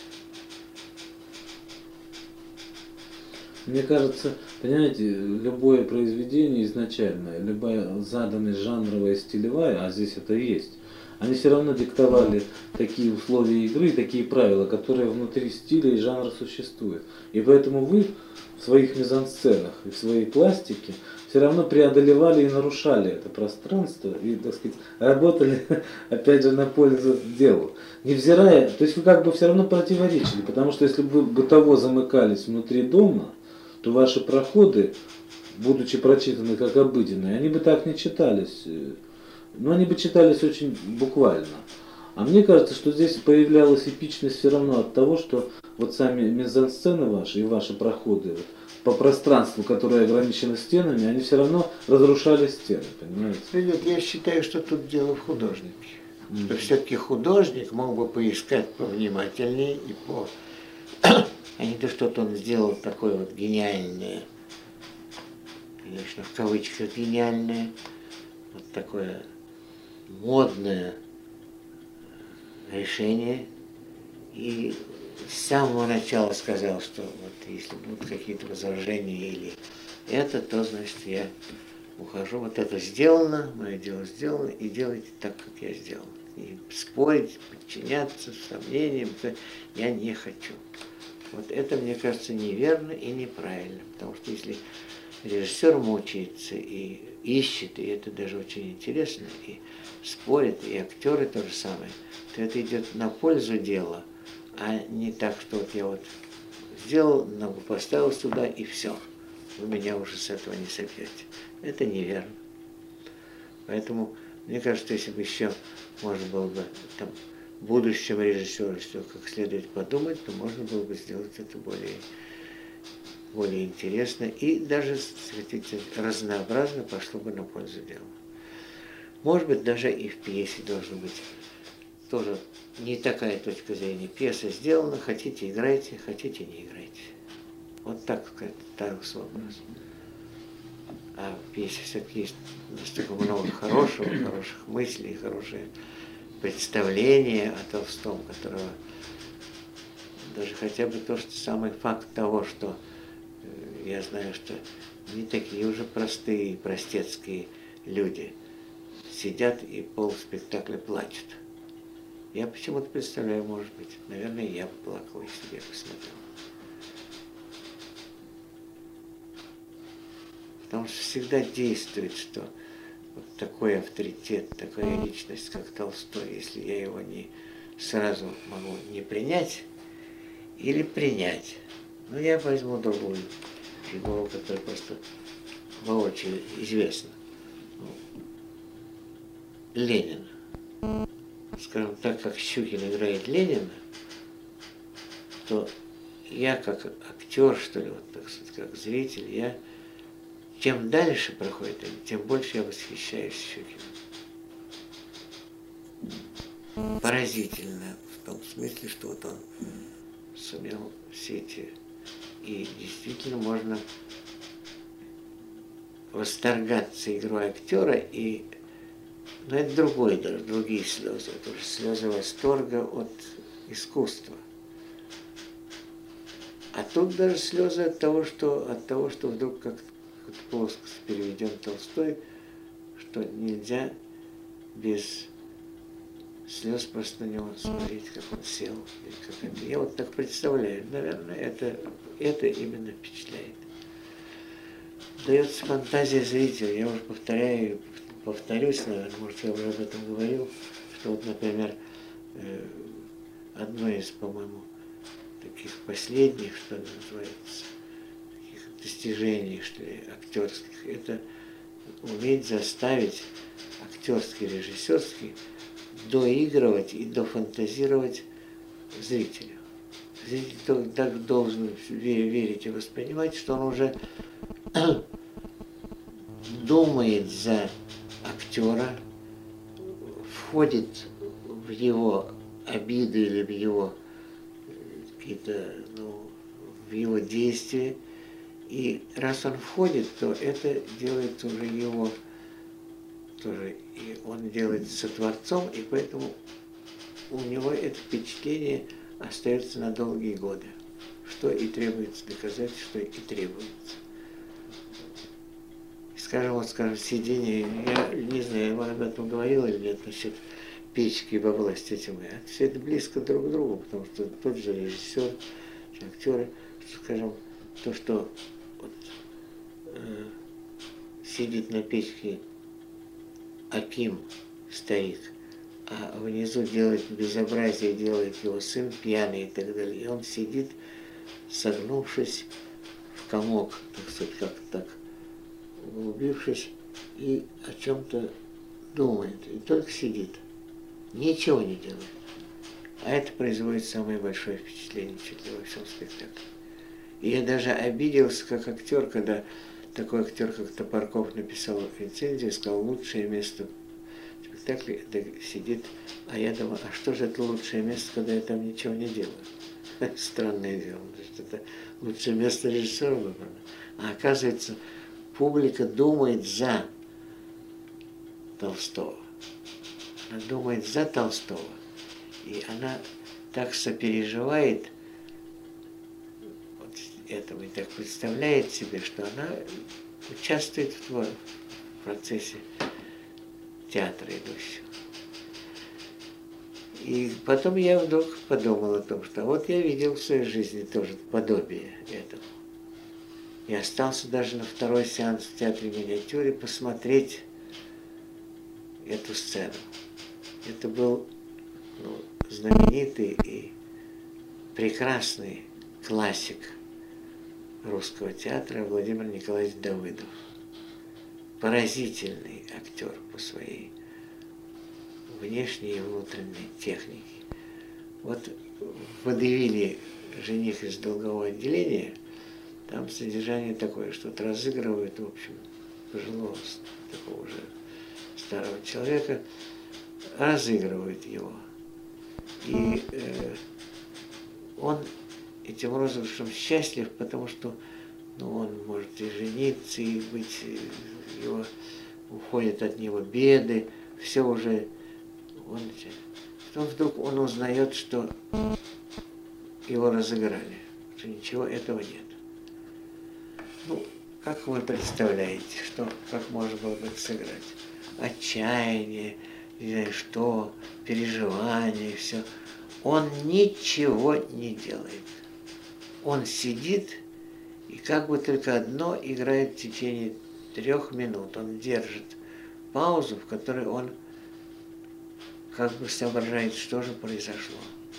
Мне кажется, понимаете, любое произведение изначально, любая заданность жанровая, стилевая, а здесь это есть, они все равно диктовали такие условия игры, такие правила, которые внутри стиля и жанра существуют. И поэтому вы в своих мизансценах и в своей пластике все равно преодолевали и нарушали это пространство и, так сказать, работали, опять же, на пользу делу. Невзирая, то есть вы как бы все равно противоречили, потому что если бы вы бытово замыкались внутри дома, то ваши проходы, будучи прочитаны как обыденные, они бы так не читались. Но они бы читались очень буквально. А мне кажется, что здесь появлялась эпичность все равно от того, что вот сами мизансцены ваши и ваши проходы вот, по пространству, которое ограничено стенами, они все равно разрушали стены, понимаете? Нет, я считаю, что тут дело в художнике. Mm-hmm. Что все-таки художник мог бы поискать повнимательнее и по... а не то, что он сделал такое вот гениальное, конечно, в кавычках гениальное, вот такое модное решение. И с самого начала сказал, что вот если будут какие-то возражения или это, то значит я ухожу. Вот это сделано, мое дело сделано, и делайте так, как я сделал. И спорить, подчиняться сомнениям я не хочу. Вот это, мне кажется, неверно и неправильно. Потому что если режиссер мучается и ищет, и это даже очень интересно, и спорит, и актеры то же самое, то это идет на пользу дела, а не так, что вот я вот сделал, ногу поставил сюда, и все. Вы меня уже с этого не собьете. Это неверно. Поэтому, мне кажется, если бы еще можно было бы там будущему режиссеру все как следует подумать, то можно было бы сделать это более, более интересно и даже, хотите, разнообразно пошло бы на пользу дела. Может быть, даже и в пьесе должно быть тоже не такая точка зрения. Пьеса сделана, хотите играйте, хотите не играйте. Вот так сказать, так вопрос. А в пьесе все-таки есть настолько много хорошего, хороших мыслей, хорошее представление о Толстом, которого даже хотя бы то, что самый факт того, что э, я знаю, что не такие уже простые, простецкие люди сидят и полспектакля плачут. Я почему-то представляю, может быть, наверное, я бы плакал, если бы я посмотрел. Потому что всегда действует, что вот такой авторитет, такая личность, как Толстой, если я его не сразу могу не принять или принять, но я возьму другую фигуру, которая просто воочию известна. Ленин. Скажем так, как Щукин играет Ленина, то я как актер, что ли, вот так сказать, как зритель, я чем дальше проходит, тем больше я восхищаюсь Щукиным. Поразительно в том смысле, что вот он сумел все эти... И действительно можно восторгаться игрой актера, и... но это другое, даже другие слезы. Это уже слезы восторга от искусства. А тут даже слезы от того, что, от того, что вдруг как плоскость переведен Толстой, что нельзя без слез просто на него смотреть, как он сел. Как это. Я вот так представляю, наверное, это, это именно впечатляет. Дается фантазия зрителя. Я уже повторяю, повторюсь, наверное, может, я уже об этом говорил, что вот, например, одно из, по-моему, таких последних, что называется, достижений, что ли, актерских, это уметь заставить актерский, режиссерский доигрывать и дофантазировать зрителя. Зритель так должен верить и воспринимать, что он уже думает за актера, входит в его обиды или в его какие-то, ну, в его действия. И раз он входит, то это делает уже его, тоже, и он делает сотворцом, и поэтому у него это впечатление остается на долгие годы, что и требуется доказать, что и требуется. Скажем, вот, скажем, сидение, я не знаю, я вам об этом говорил или нет, насчет печки во власти тьмы. А все это близко друг к другу, потому что тот же режиссер, актеры, скажем, то, что вот, э, сидит на печке Аким, старик, а внизу делает безобразие, делает его сын пьяный и так далее. И он сидит, согнувшись в комок, так сказать, как так, углубившись, и о чем-то думает, и только сидит, ничего не делает. А это производит самое большое впечатление чуть ли во всем спектакле. И я даже обиделся как актер, когда такой актер, как Топорков, написал рецензию, сказал, лучшее место в спектакле сидит, а я думаю, а что же это лучшее место, когда я там ничего не делаю? Странное дело, что это лучшее место режиссера выбрано. А оказывается, публика думает за Толстого. Она думает за Толстого. И она так сопереживает вот этому и так представляет себе, что она участвует в, в процессе театра идущего. И потом я вдруг подумал о том, что вот я видел в своей жизни тоже подобие этого. И остался даже на второй сеанс в театре миниатюре посмотреть эту сцену. Это был ну, знаменитый и прекрасный классик русского театра Владимир Николаевич Давыдов. Поразительный актер по своей внешней и внутренней технике. Вот в водевиле «Жених из долгового отделения» там содержание такое, что вот разыгрывают, в общем, пожилого, такого же старого человека, разыгрывают его. И э, он этим розыгрышем счастлив, потому что ну, он может и жениться, и быть, его, уходят от него беды, все уже. Он, потом вдруг он узнает, что его разыграли, что ничего этого нет. Ну, как вы представляете, что, как можно было бы это сыграть? Отчаяние, не знаю что, переживание, все. Он ничего не делает. Он сидит и как бы только одно играет в течение трех минут. Он держит паузу, в которой он как бы соображает, что же произошло.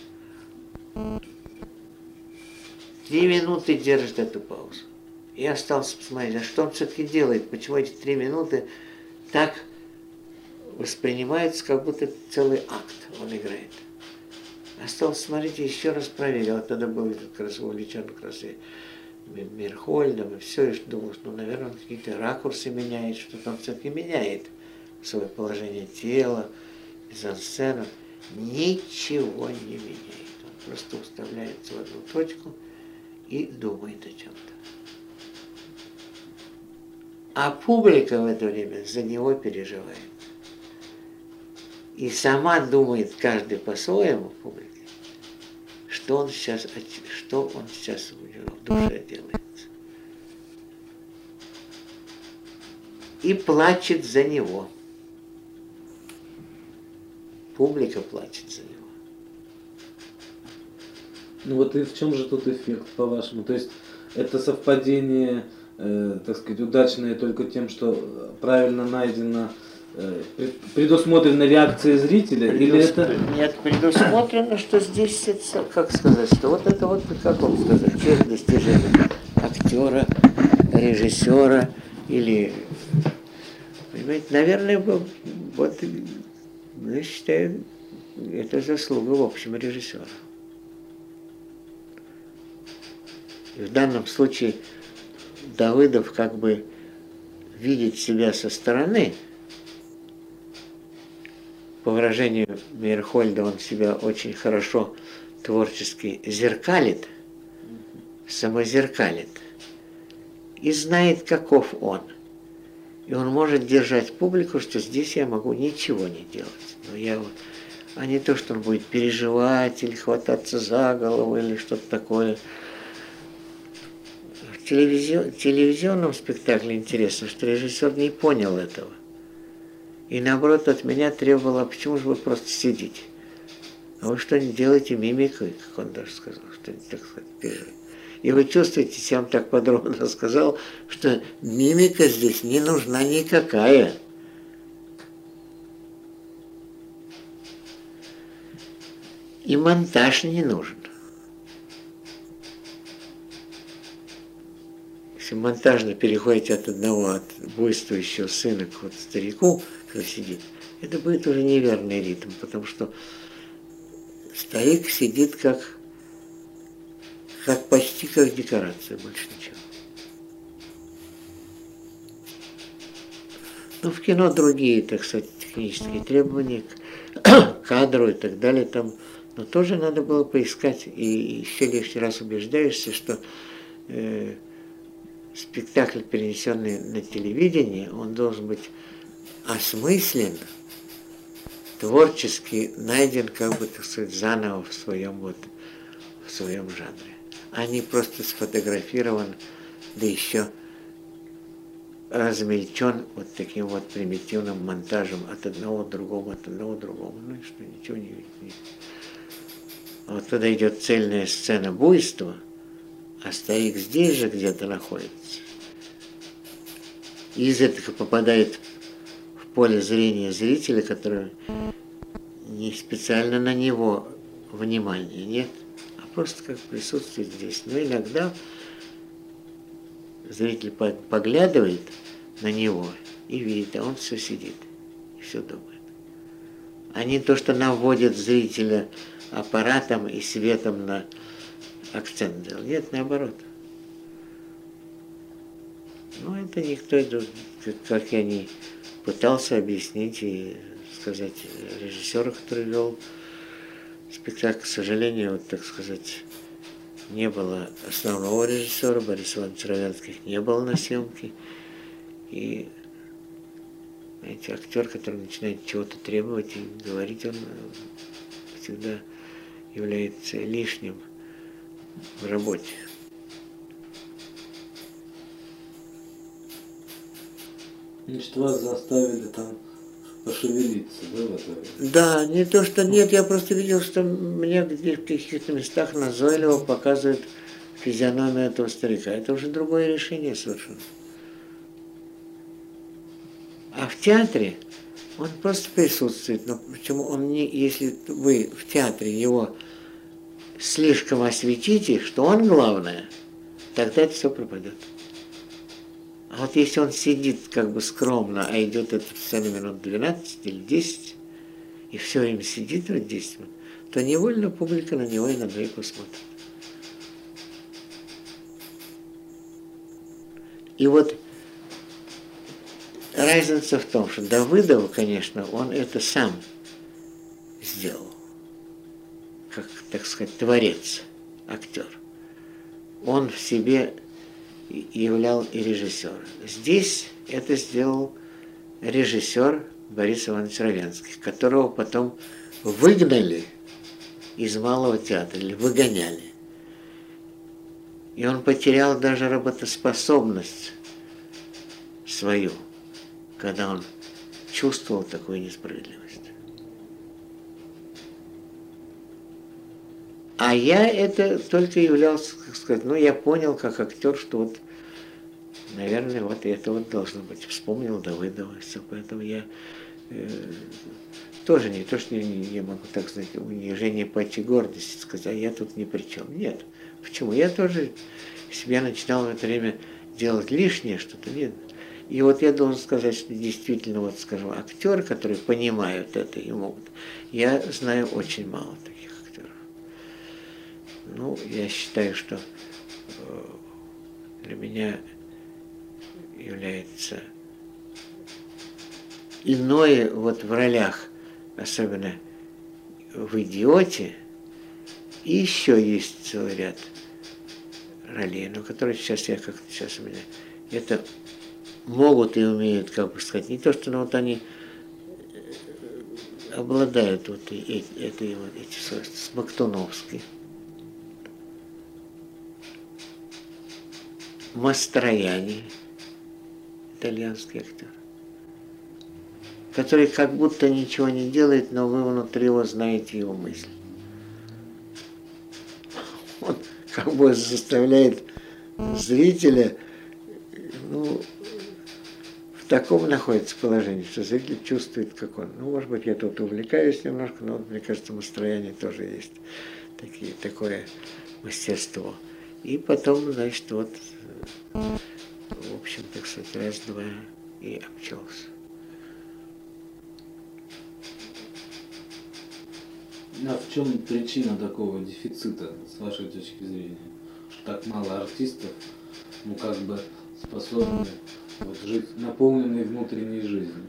Три минуты держит эту паузу. И остался посмотреть, а что он все-таки делает, почему эти три минуты так воспринимаются, как будто целый акт он играет. Остался смотреть и еще раз проверил. А тогда был как раз увлечен как раз и Мирхольдом, и все, и думал, что, ну, наверное, он какие-то ракурсы меняет, что-то он все-таки меняет свое положение тела, мизансцену. Ничего не меняет. Он просто уставляется в одну точку и думает о чем-то. А публика в это время за него переживает. И сама думает каждый по-своему в публике, что он сейчас, что он сейчас у него в душе делает. И плачет за него. Публика плачет за него. Ну вот и в чем же тут эффект, по-вашему? То есть это совпадение, э, так сказать, удачное только тем, что правильно найдено, э, предусмотрена реакция зрителя? Предус... Или это... Нет, предусмотрено, что здесь, это, как сказать, что вот это вот, как вам сказать, часть достижения актера, режиссера или, понимаете, наверное, вот, я считаю, это заслуга, в общем, режиссера. И в данном случае Давыдов как бы видит себя со стороны. По выражению Мейерхольда, он себя очень хорошо творчески зеркалит, самозеркалит и знает, каков он. И он может держать публику, что здесь я могу ничего не делать. Но я вот, а не то, что он будет переживать или хвататься за голову или что-то такое. В телевизион, телевизионном спектакле интересно, что режиссер не понял этого. И наоборот от меня требовала, почему же вы просто сидите? А вы что не делаете мимикой, как он даже сказал, что так сказать, переживаете. И вы чувствуете, я вам так подробно сказал, что мимика здесь не нужна никакая. И монтаж не нужен. Если монтажно переходите от одного, от буйствующего сына к вот старику, который сидит, это будет уже неверный ритм, потому что старик сидит как, как почти как декорация, больше ничего. Ну, в кино другие, так сказать, технические требования к кадру и так далее, там, но тоже надо было поискать, и еще лишний раз убеждаешься, что э, спектакль, перенесенный на телевидение, он должен быть осмыслен, творчески найден, как бы, так сказать, заново в своем, вот, в своем жанре, а не просто сфотографирован, да еще размельчен вот таким вот примитивным монтажем от одного к другому, от одного к другому. Ну и что, ничего не видно. А вот когда идет цельная сцена буйства, а старик здесь же где-то находится, и из этого попадает в поле зрения зрителя, который не специально на него внимания нет, а просто как присутствует здесь. Но иногда зритель поглядывает на него и видит, а он все сидит и все думает. А не то, что наводит зрителя аппаратом и светом на акцент делал. Нет, наоборот. Ну, это никто, как я не пытался объяснить и сказать режиссеру, который вел спектакль, к сожалению, вот, так сказать, не было основного режиссера, Борис Иванович Равенских не было на съемке. И, знаете, актер, который начинает чего-то требовать и говорить, он всегда является лишним в работе. Значит, вас заставили там пошевелиться, да, в это время? Да, не то, что нет, я просто видел, что мне где в каких-то местах назойливо показывают физиономию этого старика. Это уже другое решение совершенно. А в театре он просто присутствует. Но почему он не, если вы в театре его слишком осветите, что он главное, тогда это все пропадет. А вот если он сидит как бы скромно, а идет эта сцена минут двенадцать или десять, и все время сидит вот десять минут, то невольно публика на него и на двойку смотрит. И вот разница в том, что Давыдов, конечно, он это сам сделал, как, так сказать, творец, актер. Он в себе являл и режиссера. Здесь это сделал режиссер Борис Иванович Равенский, которого потом выгнали из Малого театра, или выгоняли. И он потерял даже работоспособность свою, когда он чувствовал такую несправедливость. А я это только являлся, как сказать, ну я понял как актер, что вот, наверное, вот это вот должно быть. Вспомнил Давыдова, все, поэтому я э, тоже не то, что я, я могу так сказать, унижение пачи гордости сказать, а я тут ни при чем. Нет. Почему? Я тоже себя начинал в это время делать лишнее что-то. Нет. И вот я должен сказать, что действительно, вот скажем, актеры, которые понимают это и могут, я знаю очень мало таких актеров. Ну, я считаю, что для меня является иное вот в ролях, особенно в «Идиоте», и еще есть целый ряд ролей, но которые сейчас я как-то сейчас у меня это могут и умеют, как бы сказать, не то, что но вот они обладают вот эти, эти, вот эти свойства. Смоктуновский, Мастрояни, итальянский актер. который как будто ничего не делает, но вы внутри его знаете его мысль. Он как бы заставляет зрителя, ну, в таком находится положении, что зритель чувствует, как он. Ну, может быть, я тут увлекаюсь немножко, но вот, мне кажется, в настроении тоже есть такие, такое мастерство. И потом, значит, вот, в общем, так сказать, раз-два и обчелся. А в чем причина такого дефицита, с вашей точки зрения? Что так мало артистов, ну, как бы способны вот, жить наполненной внутренней жизнью?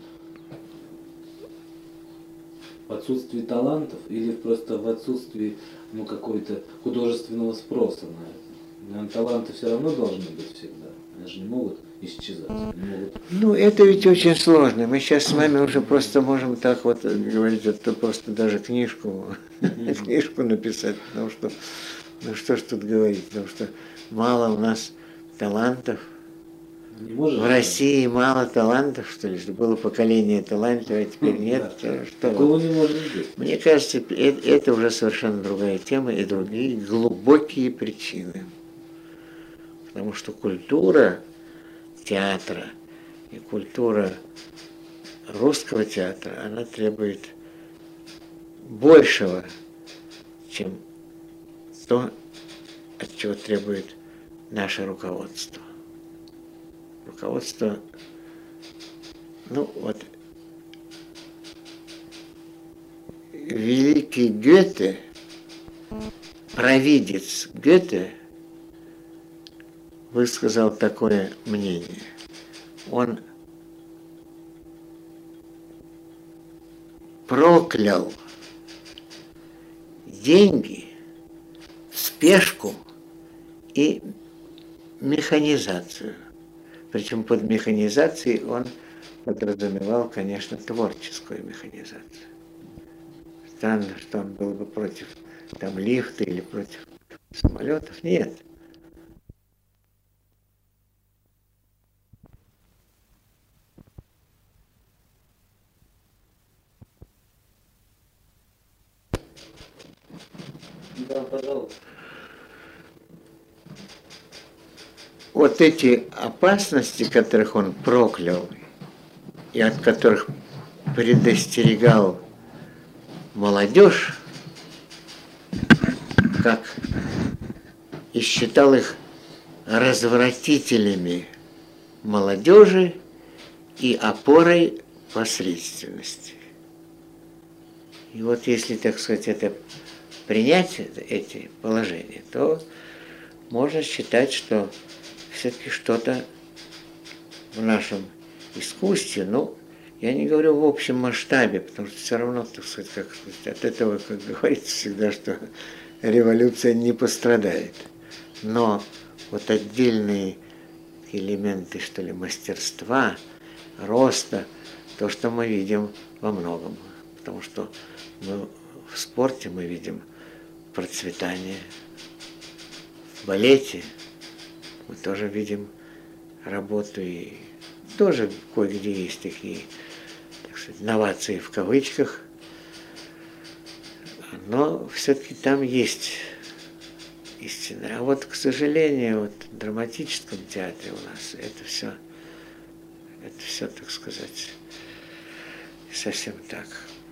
В отсутствии талантов или просто в отсутствии, ну, какой-то художественного спроса на это? Наверное, таланты все равно должны быть всегда. Они же не могут исчезать. Не могут... Ну, это ведь очень сложно. Мы сейчас с вами уже просто можем так вот говорить, это просто даже книжку, книжку написать, потому что, ну что ж тут говорить, потому что мало у нас талантов. В России мало талантов, что ли, что было поколение талантов, а теперь нет. Да. Что Такого не может быть. Мне кажется, это, это уже совершенно другая тема и другие глубокие причины. Потому что культура театра и культура русского театра, она требует большего, чем то, от чего требует наше руководство. Руководство, ну вот, великий Гёте, провидец Гёте, высказал такое мнение. Он проклял деньги, спешку и механизацию. Причем под механизацией он подразумевал, конечно, творческую механизацию. Странно, что он был бы против там лифта или против самолетов. Нет. Да, пожалуйста. Вот эти опасности, которых он проклял, и от которых предостерегал молодежь, как и считал их развратителями молодежи и опорой посредственности. И вот если, так сказать, это принять эти положения, то можно считать, что все-таки что-то в нашем искусстве, ну, я не говорю в общем масштабе, потому что все равно, так сказать, как, от этого, как говорится всегда, что революция не пострадает. Но вот отдельные элементы, что ли, мастерства, роста, то, что мы видим во многом. Потому что мы в спорте мы видим процветание, в балете мы тоже видим работу, и тоже кое-где есть такие, так сказать, новации в кавычках, но все-таки там есть истина. А вот, к сожалению, вот в драматическом театре у нас это все, это все, так сказать, совсем так.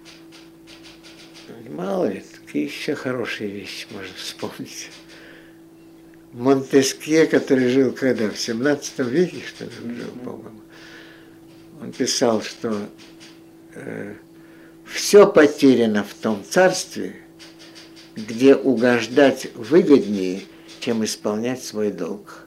Мало ли, какие еще хорошие вещи можно вспомнить. Монтескье, который жил когда? В семнадцатом веке, что ли, он жил, по-моему. Он писал, что э, все потеряно в том царстве, где угождать выгоднее, чем исполнять свой долг.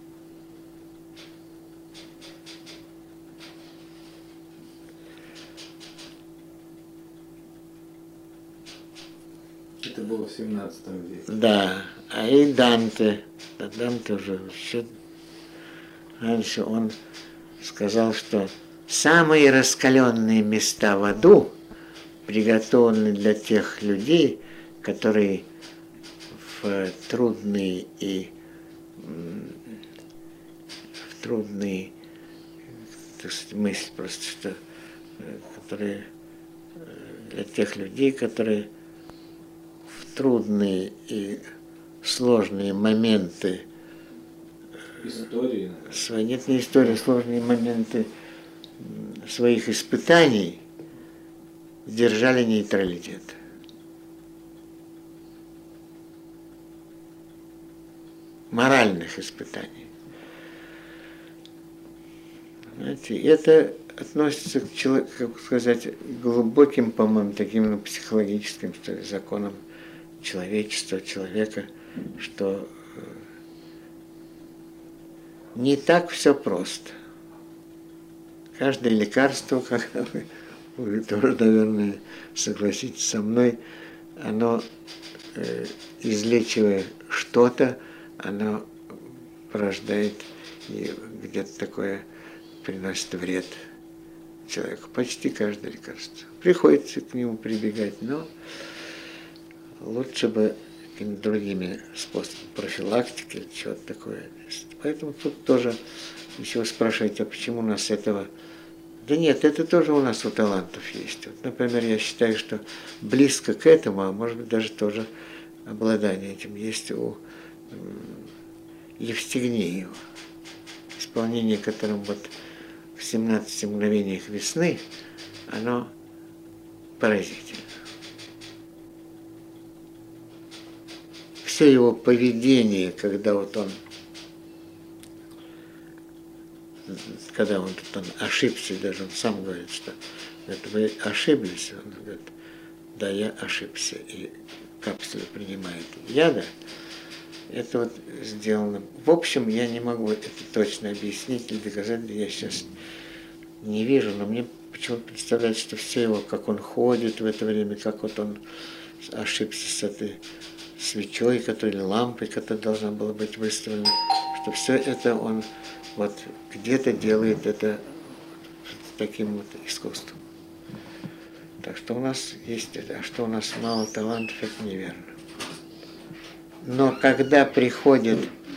Это было в семнадцатом веке. Да, а и Данте, да, Данте уже еще раньше он сказал, что самые раскаленные места в аду приготовлены для тех людей, которые в трудные и в трудные, так сказать, мысль просто, что которые для тех людей, которые в трудные и сложные моменты Истории. Свои, нет, не истории, сложные моменты своих испытаний держали нейтралитет. Моральных испытаний. Знаете, это относится к человеку, как сказать, глубоким, по-моему, таким ну, психологическим, что ли, законам человечества, человека, что не так все просто. Каждое лекарство, как вы, вы тоже, наверное, согласитесь со мной, оно, э, излечивая что-то, оно порождает и где-то такое приносит вред человеку. Почти каждое лекарство. Приходится к нему прибегать, но лучше бы какими-то другими способами профилактики или чего-то такое. Поэтому тут тоже еще спрашиваете, а почему у нас этого... Да нет, это тоже у нас у талантов есть. Вот, например, я считаю, что близко к этому, а может быть даже тоже обладание этим есть у Евстигнеева, исполнение которым вот в семнадцати мгновениях весны, оно поразительно. Все его поведение, когда вот он, когда он, он ошибся, даже он сам говорит, что это вы ошиблись, он говорит, да, я ошибся, и капсула принимает яда. Это вот сделано. В общем, я не могу это точно объяснить или доказать, я сейчас не вижу, но мне почему-то представляется, что все его, как он ходит в это время, как вот он ошибся с этой свечой, которая, лампой, которая должна была быть выставлена, что все это он вот где-то делает это таким вот искусством. Так что у нас есть это, а что у нас мало талантов, это неверно. Но когда приходит...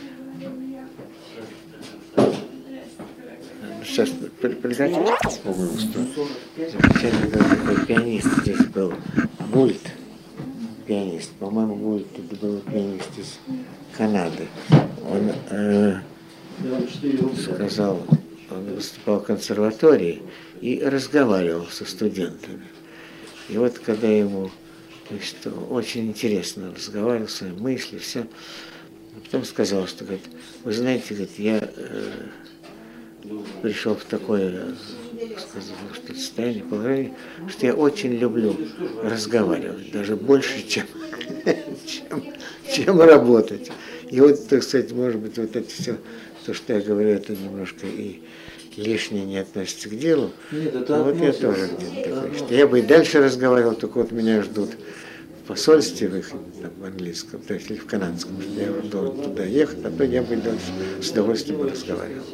Сейчас, пригодите? Замечательный такой пианист здесь был. Гульт. Пианист. По-моему, Гульт это был пианист из Канады. Он э, сказал, он выступал в консерватории и разговаривал со студентами. И вот когда ему... Значит, очень интересно разговаривал, свои мысли, все. А потом сказал, что, говорит, вы знаете, говорит, я э, пришел в такое, сказал, что состояние, положение, что я очень люблю разговаривать, даже больше, чем, чем, чем работать. И вот, так сказать, может быть, вот это все, то, что я говорю, это немножко и лишнее не относится к делу. Нет, это вот я тоже где-то такой, что я бы и дальше разговаривал, только вот меня ждут в посольстве в их там, в английском, то есть или в канадском, что я должен туда ехать, а то я бы и дальше с удовольствием бы разговаривал.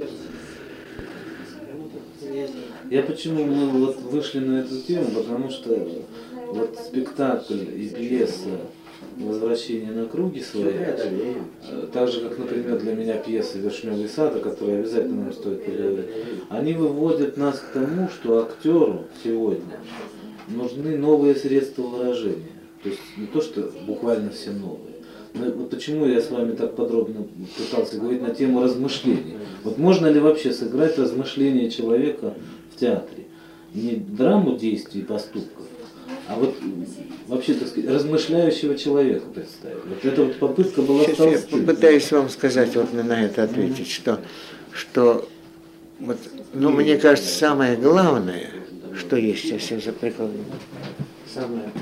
Я почему мы вот вышли на эту тему, потому что вот спектакль и пьеса «Возвращение на круги свои», так же, как, например, для меня пьеса «Вишневый сад», о которой обязательно нам стоит поговорить, они выводят нас к тому, что актеру сегодня нужны новые средства выражения. То есть не то, что буквально все новые. Но вот почему я с вами так подробно пытался говорить на тему размышлений. Вот можно ли вообще сыграть размышления человека в театре? Не драму действий и поступков, а вот вообще, так сказать, размышляющего человека представить. Вот эта вот попытка была... Сейчас я попытаюсь вам сказать, вот на это ответить, что, что вот, ну, мне кажется, самое главное, что есть, сейчас я запрекал, самое,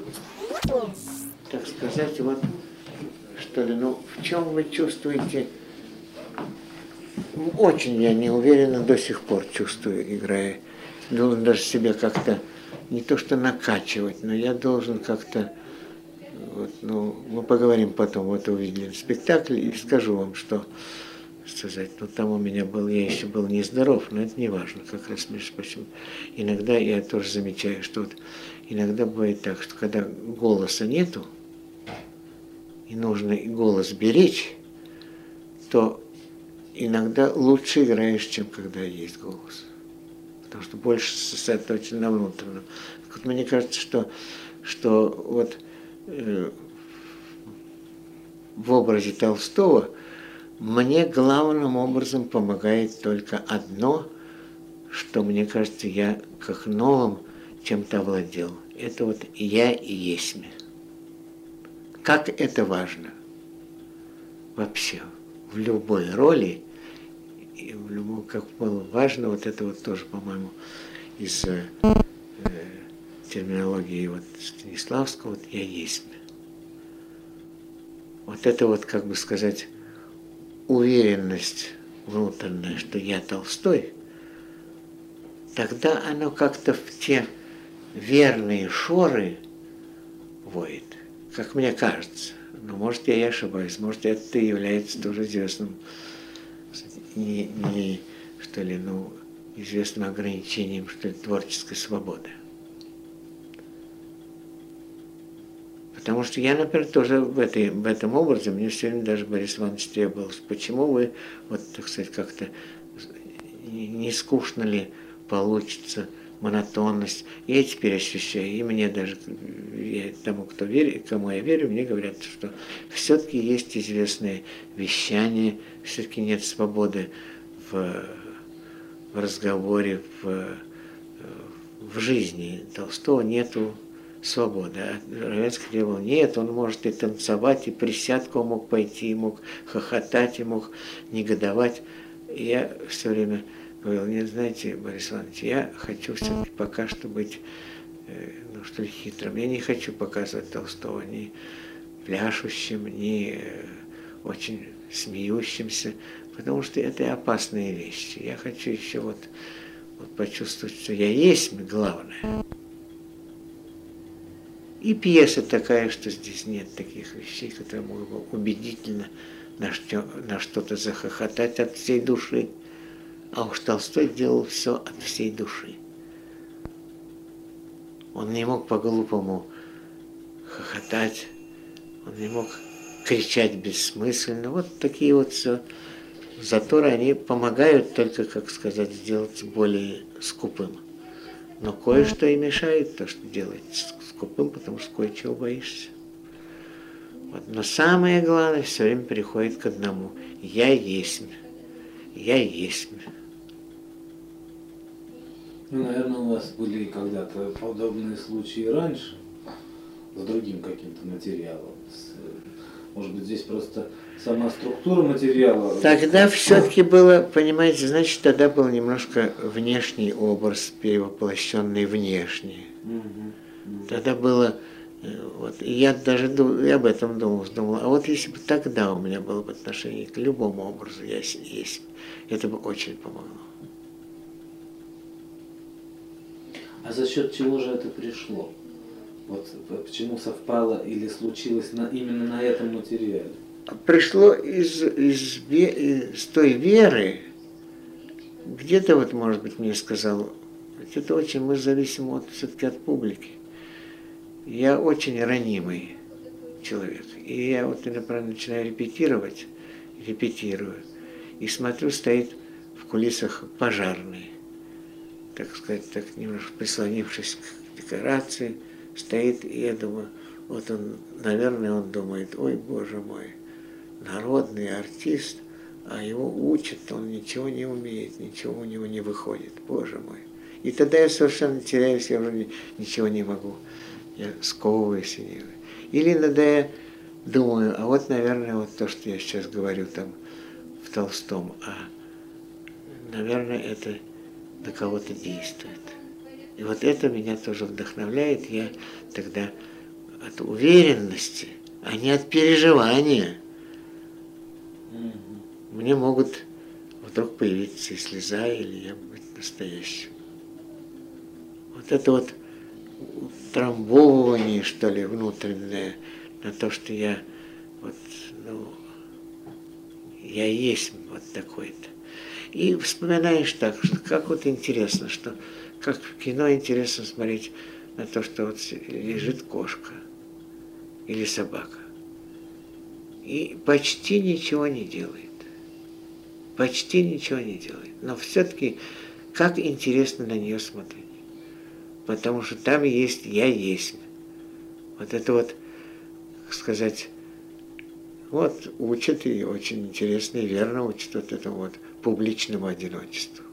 так сказать, вот, что ли, ну, в чем вы чувствуете, очень я не уверенно до сих пор чувствую, играя, должен даже себя как-то, не то что накачивать, но я должен как-то, вот, ну, мы поговорим потом, вот увидели спектакль, и скажу вам, что, сказать, ну, там у меня был, я еще был нездоров, но это не важно, как раз, между прочим, иногда я тоже замечаю, что вот, иногда бывает так, что когда голоса нету, и нужно голос беречь, то иногда лучше играешь, чем когда есть голос. потому что больше сосредоточен на внутреннем. Вот мне кажется, что, что вот э, в образе Толстого мне главным образом помогает только одно, что, мне кажется, я как новым чем-то овладел. Это вот «я и есть». Как это важно вообще в любой роли, и в любом, как важно, вот это вот тоже, по-моему, из э, терминологии вот Станиславского, вот «я есть». Вот это вот, как бы сказать, уверенность внутренняя, что я Толстой, тогда оно как-то в те верные шоры воет, как мне кажется. Но может я и ошибаюсь, может это и является тоже известным, не, не что ли, ну, известным ограничением, что ли, творческой свободы. Потому что я, например, тоже в, этой, в этом образе, мне все время даже Борис Иванович требовался, почему вы, вот, так сказать, как-то не скучно ли получится, монотонность. Я теперь ощущаю, и мне даже, я, тому, кто верит, кому я верю, мне говорят, что все-таки есть известное вещание, все-таки нет свободы в, в разговоре, в, в жизни. Толстого нету свободы. А Равенский требовал, нет, он может и танцевать, и присядку мог пойти, и мог хохотать, и мог негодовать. И я все время говорил, нет, знаете, Борис Иванович, я хочу все-таки пока что быть, ну что ли, хитрым. Я не хочу показывать Толстого ни пляшущим, ни очень смеющимся, потому что это опасные вещи. Я хочу еще вот, вот почувствовать, что я есть главное. И пьеса такая, что здесь нет таких вещей, которые могут бы убедительно на, что, на что-то захохотать от всей души. А уж Толстой делал все от всей души. Он не мог по-глупому хохотать, он не мог кричать бессмысленно. Вот такие вот все заторы, они помогают только, как сказать, сделаться более скупым. Но кое-что и мешает то, что делать скупым, потому что кое-чего боишься. Вот. Но самое главное все время приходит к одному. Я есть. Я есть. Ну, наверное, у вас были когда-то подобные случаи раньше с другим каким-то материалом. Может быть, здесь просто сама структура материала. Тогда все-таки было, понимаете, значит, тогда был немножко внешний образ, перевоплощенный внешне. Угу. Тогда было, вот, и я даже я об этом думал, думал, а вот если бы тогда у меня было бы отношение к любому образу, я есть, это бы очень помогло. А за счет чего же это пришло? Вот почему совпало или случилось на, именно на этом материале? Пришло из, из, из той веры, где-то вот, может быть, мне сказал, это очень, мы зависим от, все-таки от публики. Я очень ранимый человек. И я вот, например, начинаю репетировать, репетирую, и смотрю, стоит в кулисах пожарный, так сказать, так немножко прислонившись к декорации, стоит, и я думаю, вот он, наверное, он думает, ой, боже мой, народный артист, а его учат, он ничего не умеет, ничего у него не выходит, боже мой. И тогда я совершенно теряюсь, я уже ничего не могу, я сковываюсь. Или иногда я думаю, а вот, наверное, вот то, что я сейчас говорю там в Толстом, а, наверное, это на кого-то действует. И вот это меня тоже вдохновляет. Я тогда от уверенности, а не от переживания. Mm-hmm. Мне могут вдруг появиться и слеза, или я быть настоящим. Вот это вот утрамбовывание, что ли, внутреннее, на то, что я вот, ну, я есть вот такой-то. И вспоминаешь так, что как вот интересно, что как в кино интересно смотреть на то, что вот лежит кошка или собака. И почти ничего не делает. Почти ничего не делает. Но все-таки как интересно на нее смотреть. Потому что там есть «я есть». Вот это вот, как сказать, вот учат и очень интересно и верно учат вот этому вот публичному одиночеству.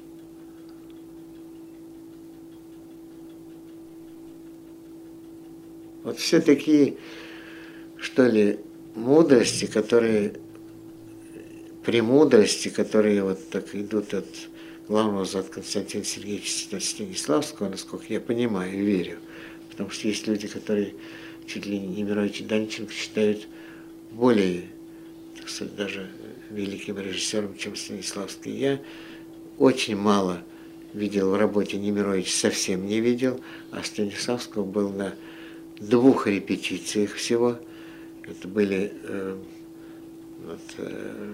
Вот все такие, что ли, мудрости, которые, премудрости, которые вот так идут от главного зад Константина Сергеевича Станиславского, насколько я понимаю и верю. Потому что есть люди, которые чуть ли не Немировича Данченко считают более, так сказать, даже великим режиссером, чем Станиславский. Я очень мало видел в работе Немировича, совсем не видел, а Станиславского был на двух репетициях всего. Это были э, вот, э,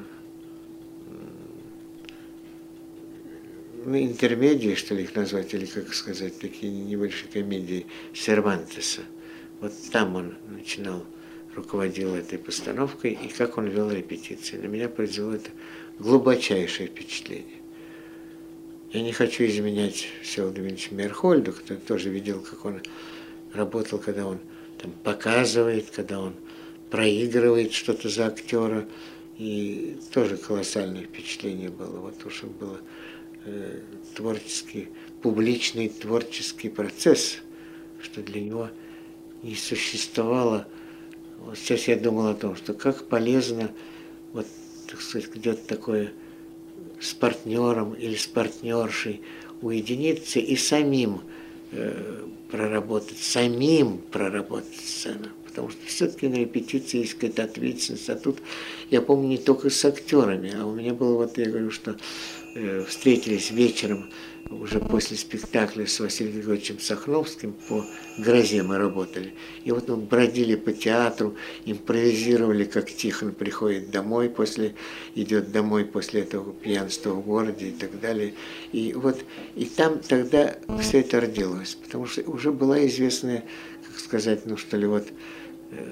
ну, интермедии, что ли, их назвать, или, как сказать, такие небольшие комедии Сервантеса. Вот там он начинал, руководил этой постановкой, и как он вел репетиции. На меня произвело это глубочайшее впечатление. Я не хочу изменять Всеволоду Ильичу Мейерхольду, который тоже видел, как он работал, когда он там показывает, когда он проигрывает что-то за актера. И тоже колоссальное впечатление было. Вот уж было э, творческий, публичный творческий процесс, что для него не существовало. Вот сейчас я думал о том, что как полезно, вот, так сказать, где-то такое с партнером или с партнершей уединиться и самим э, проработать, самим проработать сцену. Потому что все-таки на репетиции есть какая-то ответственность. А тут, я помню, не только с актерами, а у меня было, вот я говорю, что э, встретились вечером, уже после спектакля с Василием Григорьевичем Сахновским, по «Грозе» мы работали. И вот мы бродили по театру, импровизировали, как Тихон приходит домой, после, идет домой после этого пьянства в городе и так далее. И вот и там тогда все это родилось, потому что уже была известная, как сказать, ну что ли, вот, э,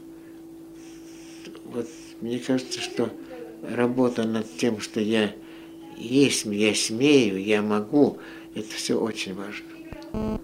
вот мне кажется, что работа над тем, что я есть, я смею, я могу, это все очень важно.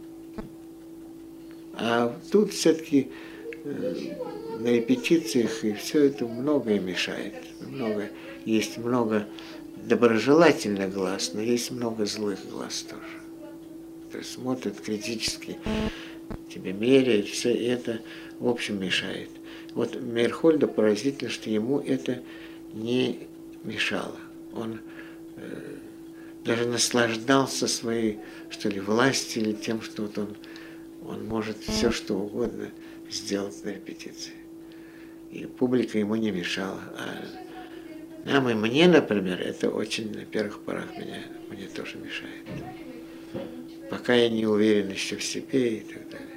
А тут все-таки э, на репетициях и все это многое мешает. Много, есть много доброжелательных глаз, но есть много злых глаз тоже. То есть смотрят критически, тебя меряют, все это в общем мешает. Вот Мейерхольду поразительно, что ему это не мешало. Он даже наслаждался своей, что ли, властью или тем, что вот он, он может все, что угодно сделать на репетиции. И публика ему не мешала. А нам и мне, например, это очень на первых порах меня, мне тоже мешает. Пока я не уверен еще в себе и так далее.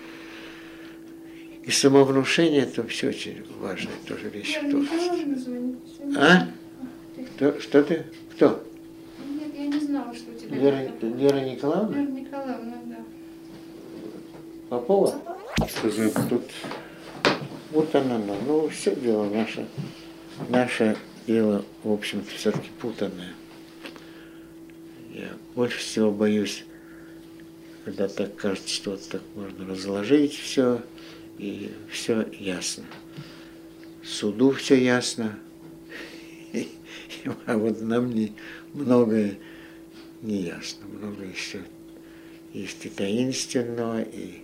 И самовнушение – это вообще очень важная тоже вещь в творчестве. А? Кто, что ты? Кто? Нет, я не знала, что у тебя... Лера, Лера Николаевна? Лера Николаевна, да. Попова? Сказать, тут вот она, ну, ну все дело наше, наше дело, в общем-то, все-таки путанное. Я больше всего боюсь, когда так кажется, что вот так можно разложить все, и все ясно. Суду все ясно, а вот нам не, многое не ясно, много еще есть и таинственного, и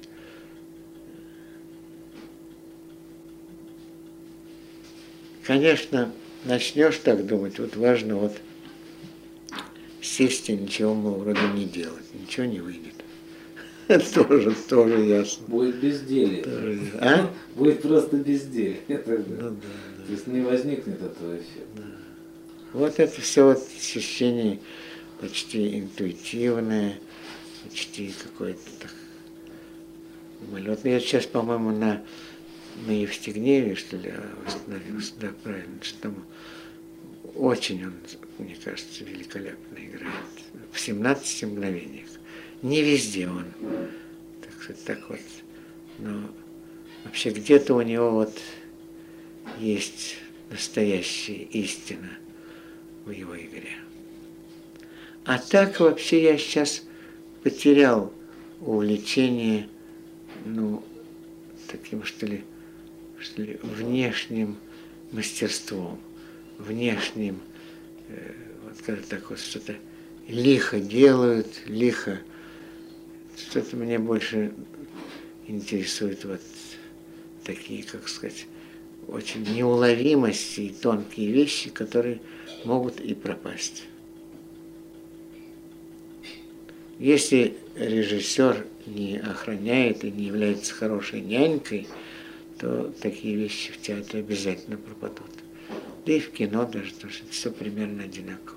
конечно, начнешь так думать, вот важно вот сесть и ничего, мол, вроде не делать, ничего не выйдет. Это тоже, тоже ясно. Будет безделье. Тоже, а? Будет просто безделье. Это, Ну, да, да. То есть не возникнет этого эффекта. Да. Вот это все вот ощущение почти интуитивное, почти какое-то так мимолетное. Я сейчас, по-моему, на, на Евстигнееве, что ли, остановился, да, правильно, что там очень он, мне кажется, великолепно играет. В семнадцати мгновениях. Не везде он, так сказать, так вот, но вообще где-то у него вот есть настоящая истина в его игре. А так вообще я сейчас потерял увлечение, ну, таким, что ли, что ли, внешним мастерством, внешним, э, вот когда так вот что-то лихо делают, лихо. Что-то мне больше интересует вот такие, как сказать, очень неуловимости и тонкие вещи, которые могут и пропасть. Если режиссер не охраняет и не является хорошей нянькой, то такие вещи в театре обязательно пропадут. Да и в кино даже, потому что все примерно одинаково.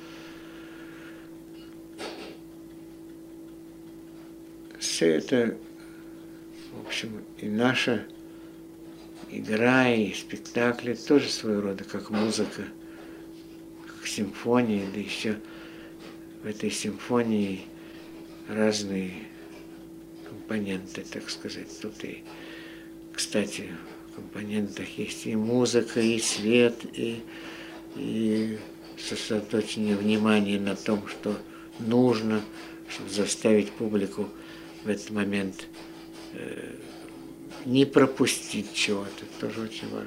Все это, в общем, и наша игра, и спектакли тоже своего рода, как музыка, как симфония, да еще в этой симфонии разные компоненты, так сказать. Тут и, кстати, в компонентах есть и музыка, и свет, и, и сосредоточение внимания на том, что нужно, чтобы заставить публику в этот момент э, не пропустить чего-то. Это тоже очень важно.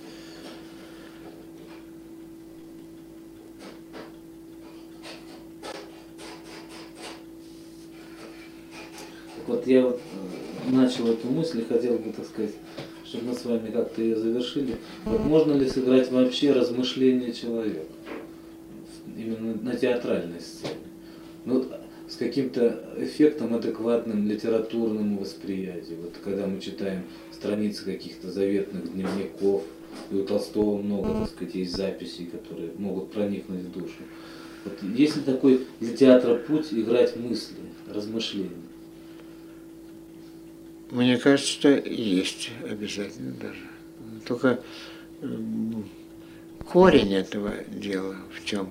Вот я вот начал эту мысль и хотел бы, так сказать, чтобы мы с вами как-то ее завершили. Вот можно ли сыграть вообще размышления человека именно на театральной сцене? Ну, с каким-то эффектом адекватным литературному восприятию. Вот когда мы читаем страницы каких-то заветных дневников, и у Толстого много, так сказать, есть записей, которые могут проникнуть в душу. Вот есть ли такой для театра путь играть мысли, размышления? Мне кажется, что есть обязательно даже. Только корень этого дела в чем?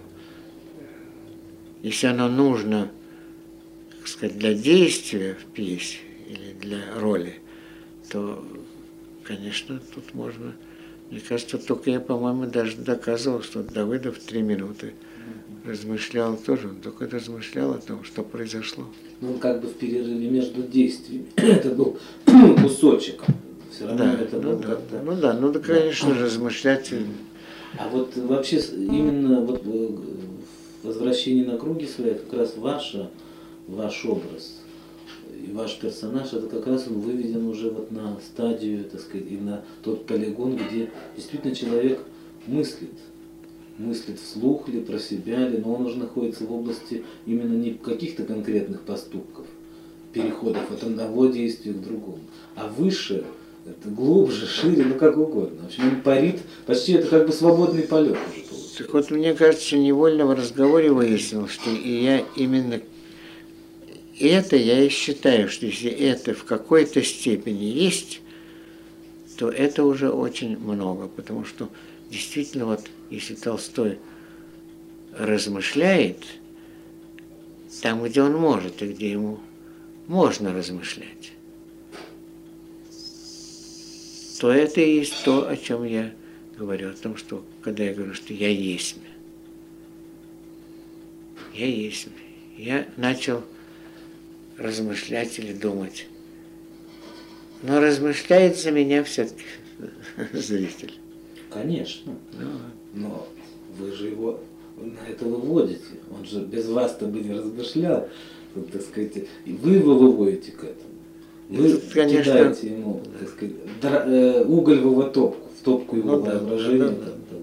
Если оно нужно, так сказать, для действия в пьесе или для роли, то, конечно, тут можно. Мне кажется, только я, по-моему, даже доказывал, что Давыдов три минуты размышлял тоже, он только размышлял о том, что произошло. Ну, как бы в перерыве между действиями. Это был кусочек. Все равно Да, это ну, был да, как-то... ну да, ну да, конечно, размышлять. А вот вообще именно вот возвращение на круги свои, как раз ваша, ваш образ и ваш персонаж, это как раз он выведен уже вот на стадию, так сказать, и на тот полигон, где действительно человек мыслит. мыслит вслух или про себя, или, но он уже находится в области именно не каких-то конкретных поступков, переходов от одного действия к другому, а выше, это глубже, шире, ну как угодно. В общем, он парит, почти это как бы свободный полет уже получается. Так вот, мне кажется, невольно в разговоре выяснилось, что и я именно это я и считаю, что если это в какой-то степени есть, то это уже очень много, потому что действительно вот если Толстой размышляет там, где он может и где ему можно размышлять, то это и есть то, о чем я говорю, о том, что когда я говорю, что я есть, я есть, я начал размышлять или думать, но размышляет за меня все-таки зритель. Конечно. Но вы же его на это выводите. Он же без вас-то бы не размышлял. Вот, так сказать, и вы его выводите к этому. Вы Тут, конечно, кидаете ему, так сказать, дра- э, уголь в его топку, в топку его ну, воображения. да, да, там, да. там.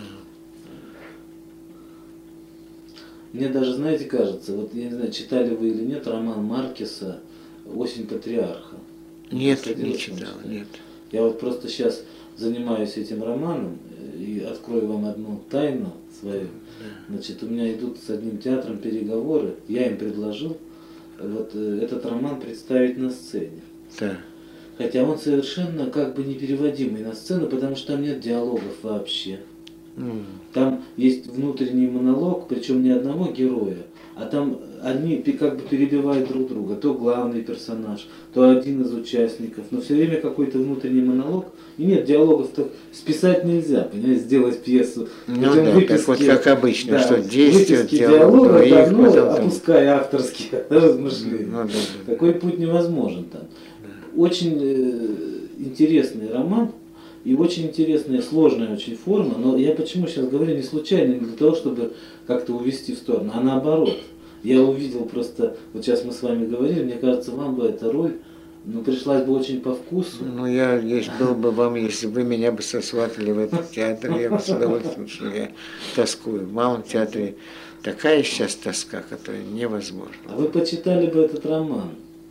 Мне даже, знаете, кажется, вот я не знаю, читали вы или нет роман Маркеса «Осень патриарха». Нет, не читал, нет. Я вот просто сейчас занимаюсь этим романом и открою вам одну тайну свою. Значит, у меня идут с одним театром переговоры, я им предложил вот этот роман представить на сцене. Да. Хотя он совершенно как бы непереводимый на сцену, потому что там нет диалогов вообще. М. Там есть внутренний монолог, причем не одного героя, а там они пе- как бы перебивают друг друга. То главный персонаж, то один из участников. Но все время какой-то внутренний монолог. И нет, диалогов так списать нельзя, понимаешь, сделать пьесу. Ну Путем да, так вот как обычно, да, что действие, выписки диалог, диалога, двоих, да, ну, потом там- опуская авторские размышления. Ну да, да, да. Такой путь невозможен там. Очень э, интересный роман и очень интересная, сложная очень форма, но я почему сейчас говорю не случайно, не для того, чтобы как-то увести в сторону, а наоборот. Я увидел просто, вот сейчас мы с вами говорили, мне кажется, вам бы эта роль, ну, пришлась бы очень по вкусу. Ну, я есть был бы вам, если бы меня бы сосватали в этот театр, я бы с удовольствием, что я тоскую. В Малом театре такая сейчас тоска, которая невозможна. А вы почитали бы этот роман.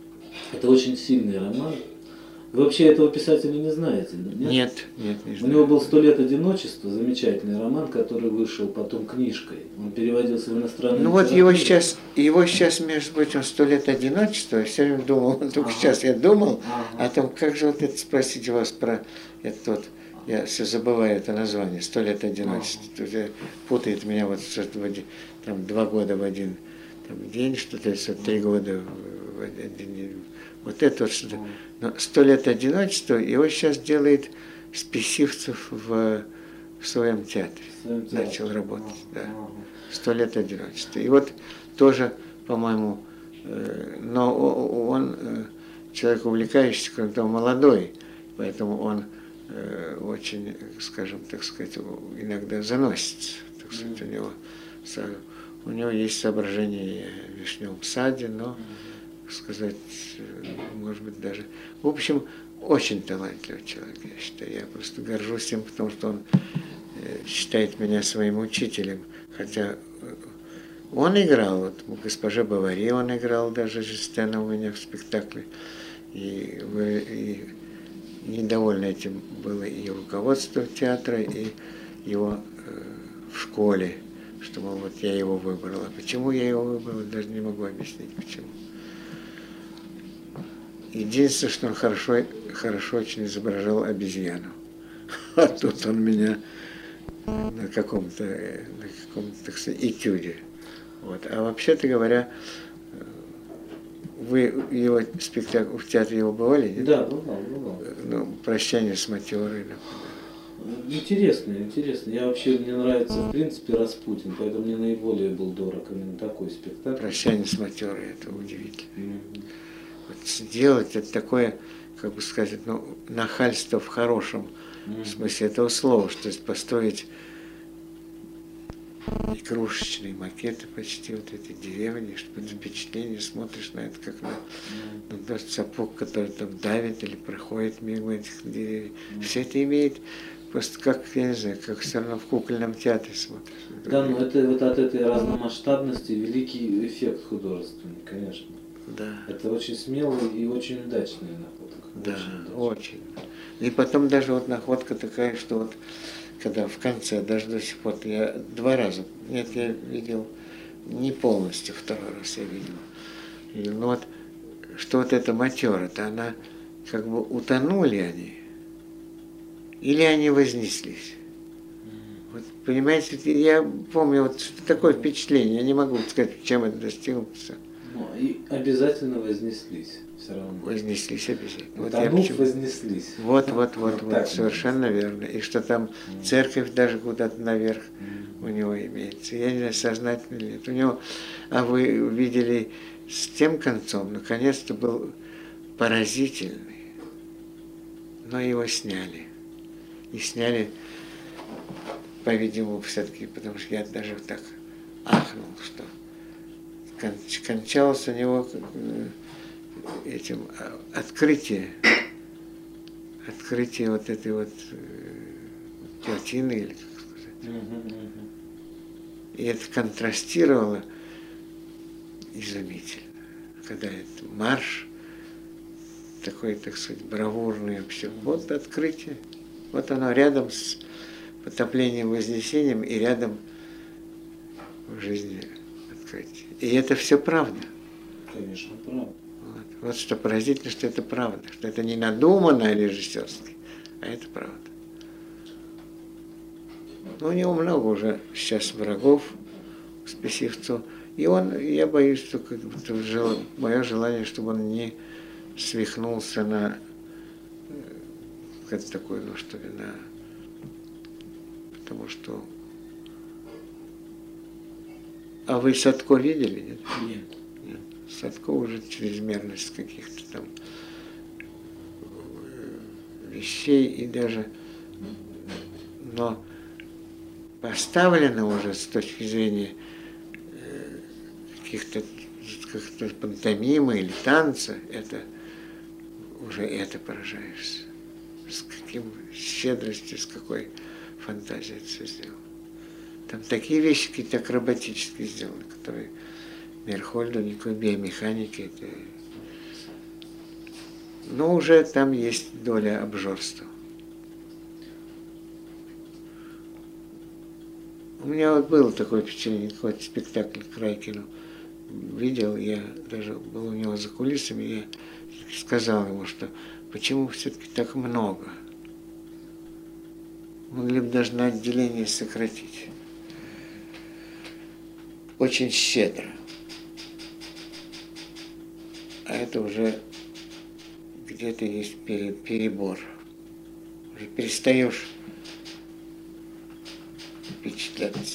Это очень сильный роман. Вы вообще этого писателя не знаете? Нет? Нет, нет, не У знаю. него был «Сто лет одиночества», замечательный роман, который вышел потом книжкой. Он переводился в иностранную Ну вот его литературу. сейчас, его сейчас, между прочим, сто лет одиночества, я все время думал, только Ага. сейчас я думал Ага. о том, как же вот это спросить вас про это вот, я все забываю это название, сто лет одиночества. Ага. Тут я- путает меня вот что-то в один- там два года в один там, день, что-то, если три года в в один день. Вот это вот что-то. Но сто лет одиночества его сейчас делает Списивцев в, в своем театре. В своем театре. Начал работать, да. Ага. Сто лет одиночества. И вот тоже, по-моему, э, но о- он э, человек увлекающийся, кроме того, молодой, поэтому он э, очень, скажем, так сказать, иногда заносится. Так сказать, у него, со- у него есть соображения в «Вишневом саде», но, сказать, э, может быть, даже... В общем, очень талантливый человек, я считаю. Я просто горжусь им, потому что он э, считает меня своим учителем. Хотя э, он играл, вот у госпожи Бавари он играл даже Жестяна у меня в спектакле. И, вы- и недовольно этим было и руководство театра, и его э, в школе, что, мол, вот я его выбрала. Почему я его выбрала, даже не могу объяснить, почему. Единственное, что он хорошо, хорошо очень изображал обезьяну. А тут он меня на каком-то, э, на каком-то, так сказать, этюде. Вот. А вообще-то говоря, э, вы его спектакль, в театре его бывали? Нет? Да, бывал, бывал. Ну, «Прощание с матерой», например. Интересно, интересно. Я вообще, мне нравится, в принципе, Распутин, поэтому мне наиболее был дорог именно такой спектакль. «Прощание с матерой» — это удивительно. Мгм. Вот сделать это такое, как бы сказать, ну, нахальство в хорошем Мгм. смысле этого слова, что есть построить игрушечные макеты почти вот этой деревни, чтобы впечатление, смотришь на это как на, на тот сапог, который там давит или проходит мимо этих деревьев. Все это имеет просто как, я не знаю, как все равно в кукольном театре смотришь. Да, ну это вот от этой разномасштабности великий эффект художественный, конечно. Да. Это очень смелый и очень удачный находка. Да, удачный. очень. И потом даже вот находка такая, что вот когда в конце, даже до сих пор, я два раза, нет, я видел не полностью, второй раз я видел. И, ну вот, что вот эта матера-то, она как бы утонули они, или они вознеслись. Вот, понимаете, я помню, вот что такое впечатление, я не могу сказать, чем это достигнуто. Ну, и обязательно вознеслись все равно. Вознеслись обязательно. Вот я Утонув, почему- вознеслись. Вот, вот, вот, вот, так совершенно верно. И что там церковь даже куда-то наверх у него имеется. Я не знаю, сознательно ли это. У него, а вы видели с тем концом, наконец-то был поразительный, но его сняли. И сняли, по-видимому, все-таки, потому что я даже так ахнул, что кон- кончалось у него э, этим а, открытие, открытие вот этой вот э, плотины, или как сказать. Мгм, мгм. И это контрастировало изумительно. Когда это марш, такой, так сказать, бравурный вообще. Вот открытие. Вот оно рядом с потоплением, вознесением и рядом в жизни открытие. И это все правда. Конечно, правда. Вот. Вот что поразительно, что это правда. Что это не надумано режиссерски, а это правда. Но у него много уже сейчас врагов, Списивцу. И он, я боюсь, что как будто жел, мое желание, чтобы он не свихнулся на как такое, ну что ли, на... Потому что... А вы Садко видели, нет? Нет. Нет. Садко уже чрезмерность каких-то там вещей и даже... Но поставлено уже с точки зрения каких-то как-то пантомимы или танца, это уже это поражаешься. С каким щедростью, с какой фантазией это все сделано. Там такие вещи какие-то акробатические сделаны, которые Мерхольду, никакой биомеханики. Это... Но уже там есть доля обжорства. У меня вот было такое впечатление, какой-то спектакль к Райкину видел, я даже был у него за кулисами, я сказал ему, что почему все-таки так много? Могли бы даже на отделение сократить. Очень щедро. А это уже где-то есть перебор. Уже перестаешь впечатляться.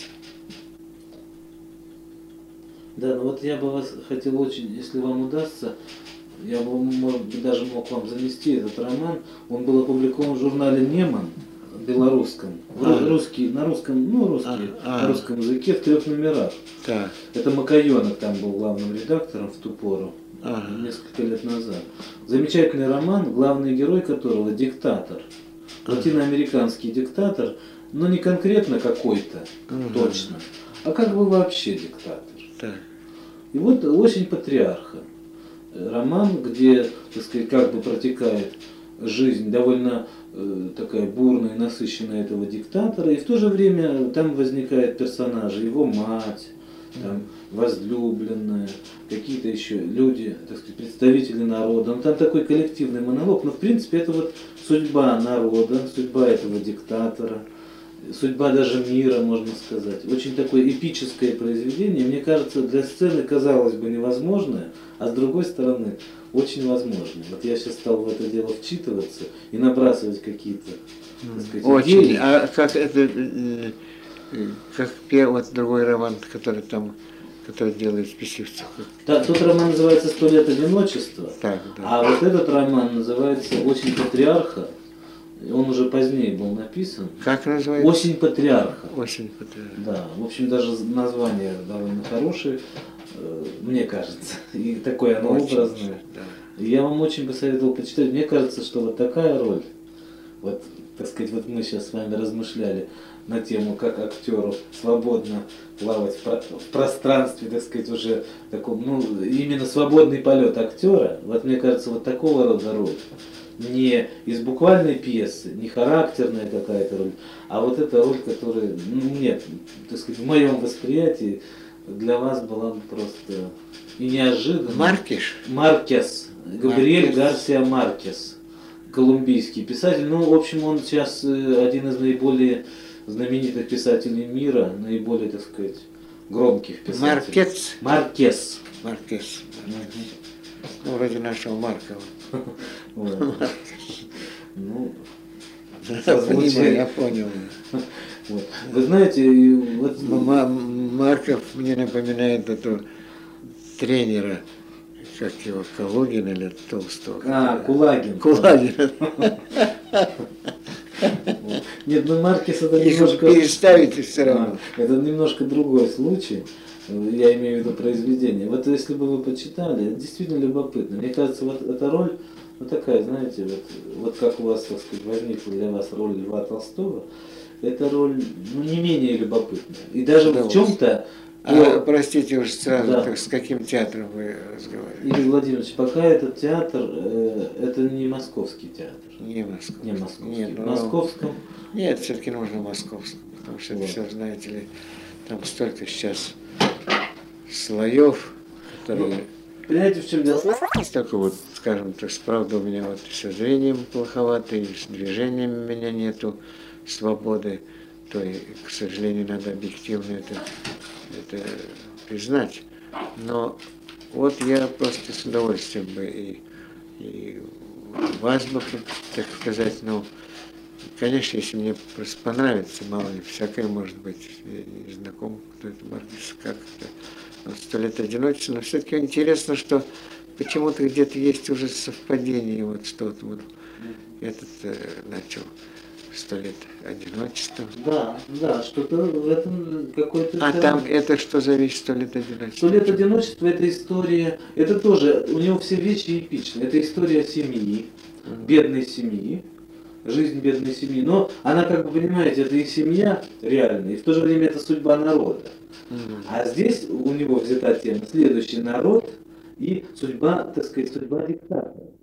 Да, ну вот я бы вас хотел очень, если вам удастся, я бы, может быть, даже мог вам занести этот роман. Он был опубликован в журнале «Неман» белорусском, а. русский, на русском, ну русский, а, а. на русском языке в трех номерах. Так. Это Макаёнок там был главным редактором в ту пору, Ага. несколько лет назад. Замечательный роман, главный герой которого диктатор, латиноамериканский диктатор, но не конкретно какой-то, Ага. точно, а как бы вообще диктатор. Так. И вот «Осень патриарха». Роман, где, так сказать, как бы протекает жизнь довольно э, такая бурная и насыщенная этого диктатора, и в то же время там возникают персонажи, его мать, там, возлюбленная, какие-то еще люди, так сказать, представители народа. Ну, там такой коллективный монолог, но в принципе это вот судьба народа, судьба этого диктатора, судьба даже мира, можно сказать. Очень такое эпическое произведение. Мне кажется, для сцены, казалось бы, невозможное, а с другой стороны, очень возможное. Вот я сейчас стал в это дело вчитываться и набрасывать какие-то, так сказать, Очень. идеи. А как это, э, э, как пе- вот другой роман, который там, который делает Списивцев. Та- Тот роман называется «Сто лет одиночества», Так, да. а вот этот роман называется «Осень патриарха». Он уже позднее был написан. Как называется? «Осень патриарха». Осень патриарха. Да, в общем, даже название довольно хорошее, э, мне кажется, и такое оно Очень, образное. да. И я вам очень бы советовал почитать. Мне кажется, что вот такая роль, вот, так сказать, вот мы сейчас с вами размышляли на тему, как актеру свободно плавать в, про- в пространстве, так сказать, уже таком, ну, именно свободный полет актера. Вот мне кажется, вот такого рода роль. Не из буквальной пьесы, не характерная какая-то роль, а вот эта роль, которая, ну, нет, так сказать, в моем восприятии для вас была бы просто и неожиданно. Маркиш? Маркес. Габриэль Маркес. Гарсия Маркес. Колумбийский писатель. Ну, в общем, он сейчас э, один из наиболее знаменитых писателей мира, наиболее, так сказать, громких писателей. Маркец? Маркес. Маркес. Ну, вроде нашего Маркова. Вот. Ну, Я понимаю, я понял. вот. Вы знаете, и вот, М- Марков мне напоминает этого тренера, как его, Калугина или Толстого. а, Кулагин. Кулагина. Вот. Нет, ну Маркес это Их немножко... переставите все равно. А, это немножко другой случай. Я имею в виду произведение. Вот если бы вы почитали, это действительно любопытно. Мне кажется, вот эта роль, вот такая, знаете, вот, вот как у вас, так сказать, возникла для вас роль Льва Толстого, эта роль, ну, не менее любопытная. И даже Да, в чем-то... А, простите уже сразу, Да. так, с каким театром вы разговариваете? Игорь Владимирович, пока этот театр, э, это не московский театр. Не московский. Не московский. Нет, В ну, московском... Нет, все-таки нужно московском, потому что Вот. это все, знаете ли, там столько сейчас слоев, которые... Понимаете, в чем дело? Только вот, скажем так, правда у меня вот со зрением плоховато, и с движением у меня нету свободы. то, и, к сожалению, надо объективно это, это признать. Но вот я просто с удовольствием бы и, и вас бы, так сказать, ну, конечно, если мне просто понравится, мало ли, всякое может быть, я не знаком, кто это Маркис, как это, «Сто лет одиночества», но все-таки интересно, что почему-то где-то есть уже совпадение, вот что-то вот этот э, начал «Сто лет одиночества». Да, да, что-то в этом какой-то... А там это что за вещь «Сто лет одиночества»? «Сто лет одиночества» — это история, это тоже, у него все вещи эпичны. Это история семьи, бедной семьи, жизнь бедной семьи. Но она, как вы понимаете, это и семья реальная, и в то же время это судьба народа. Mm-hmm. А здесь у него взята тема следующий народ и судьба, так сказать, судьба диктатора.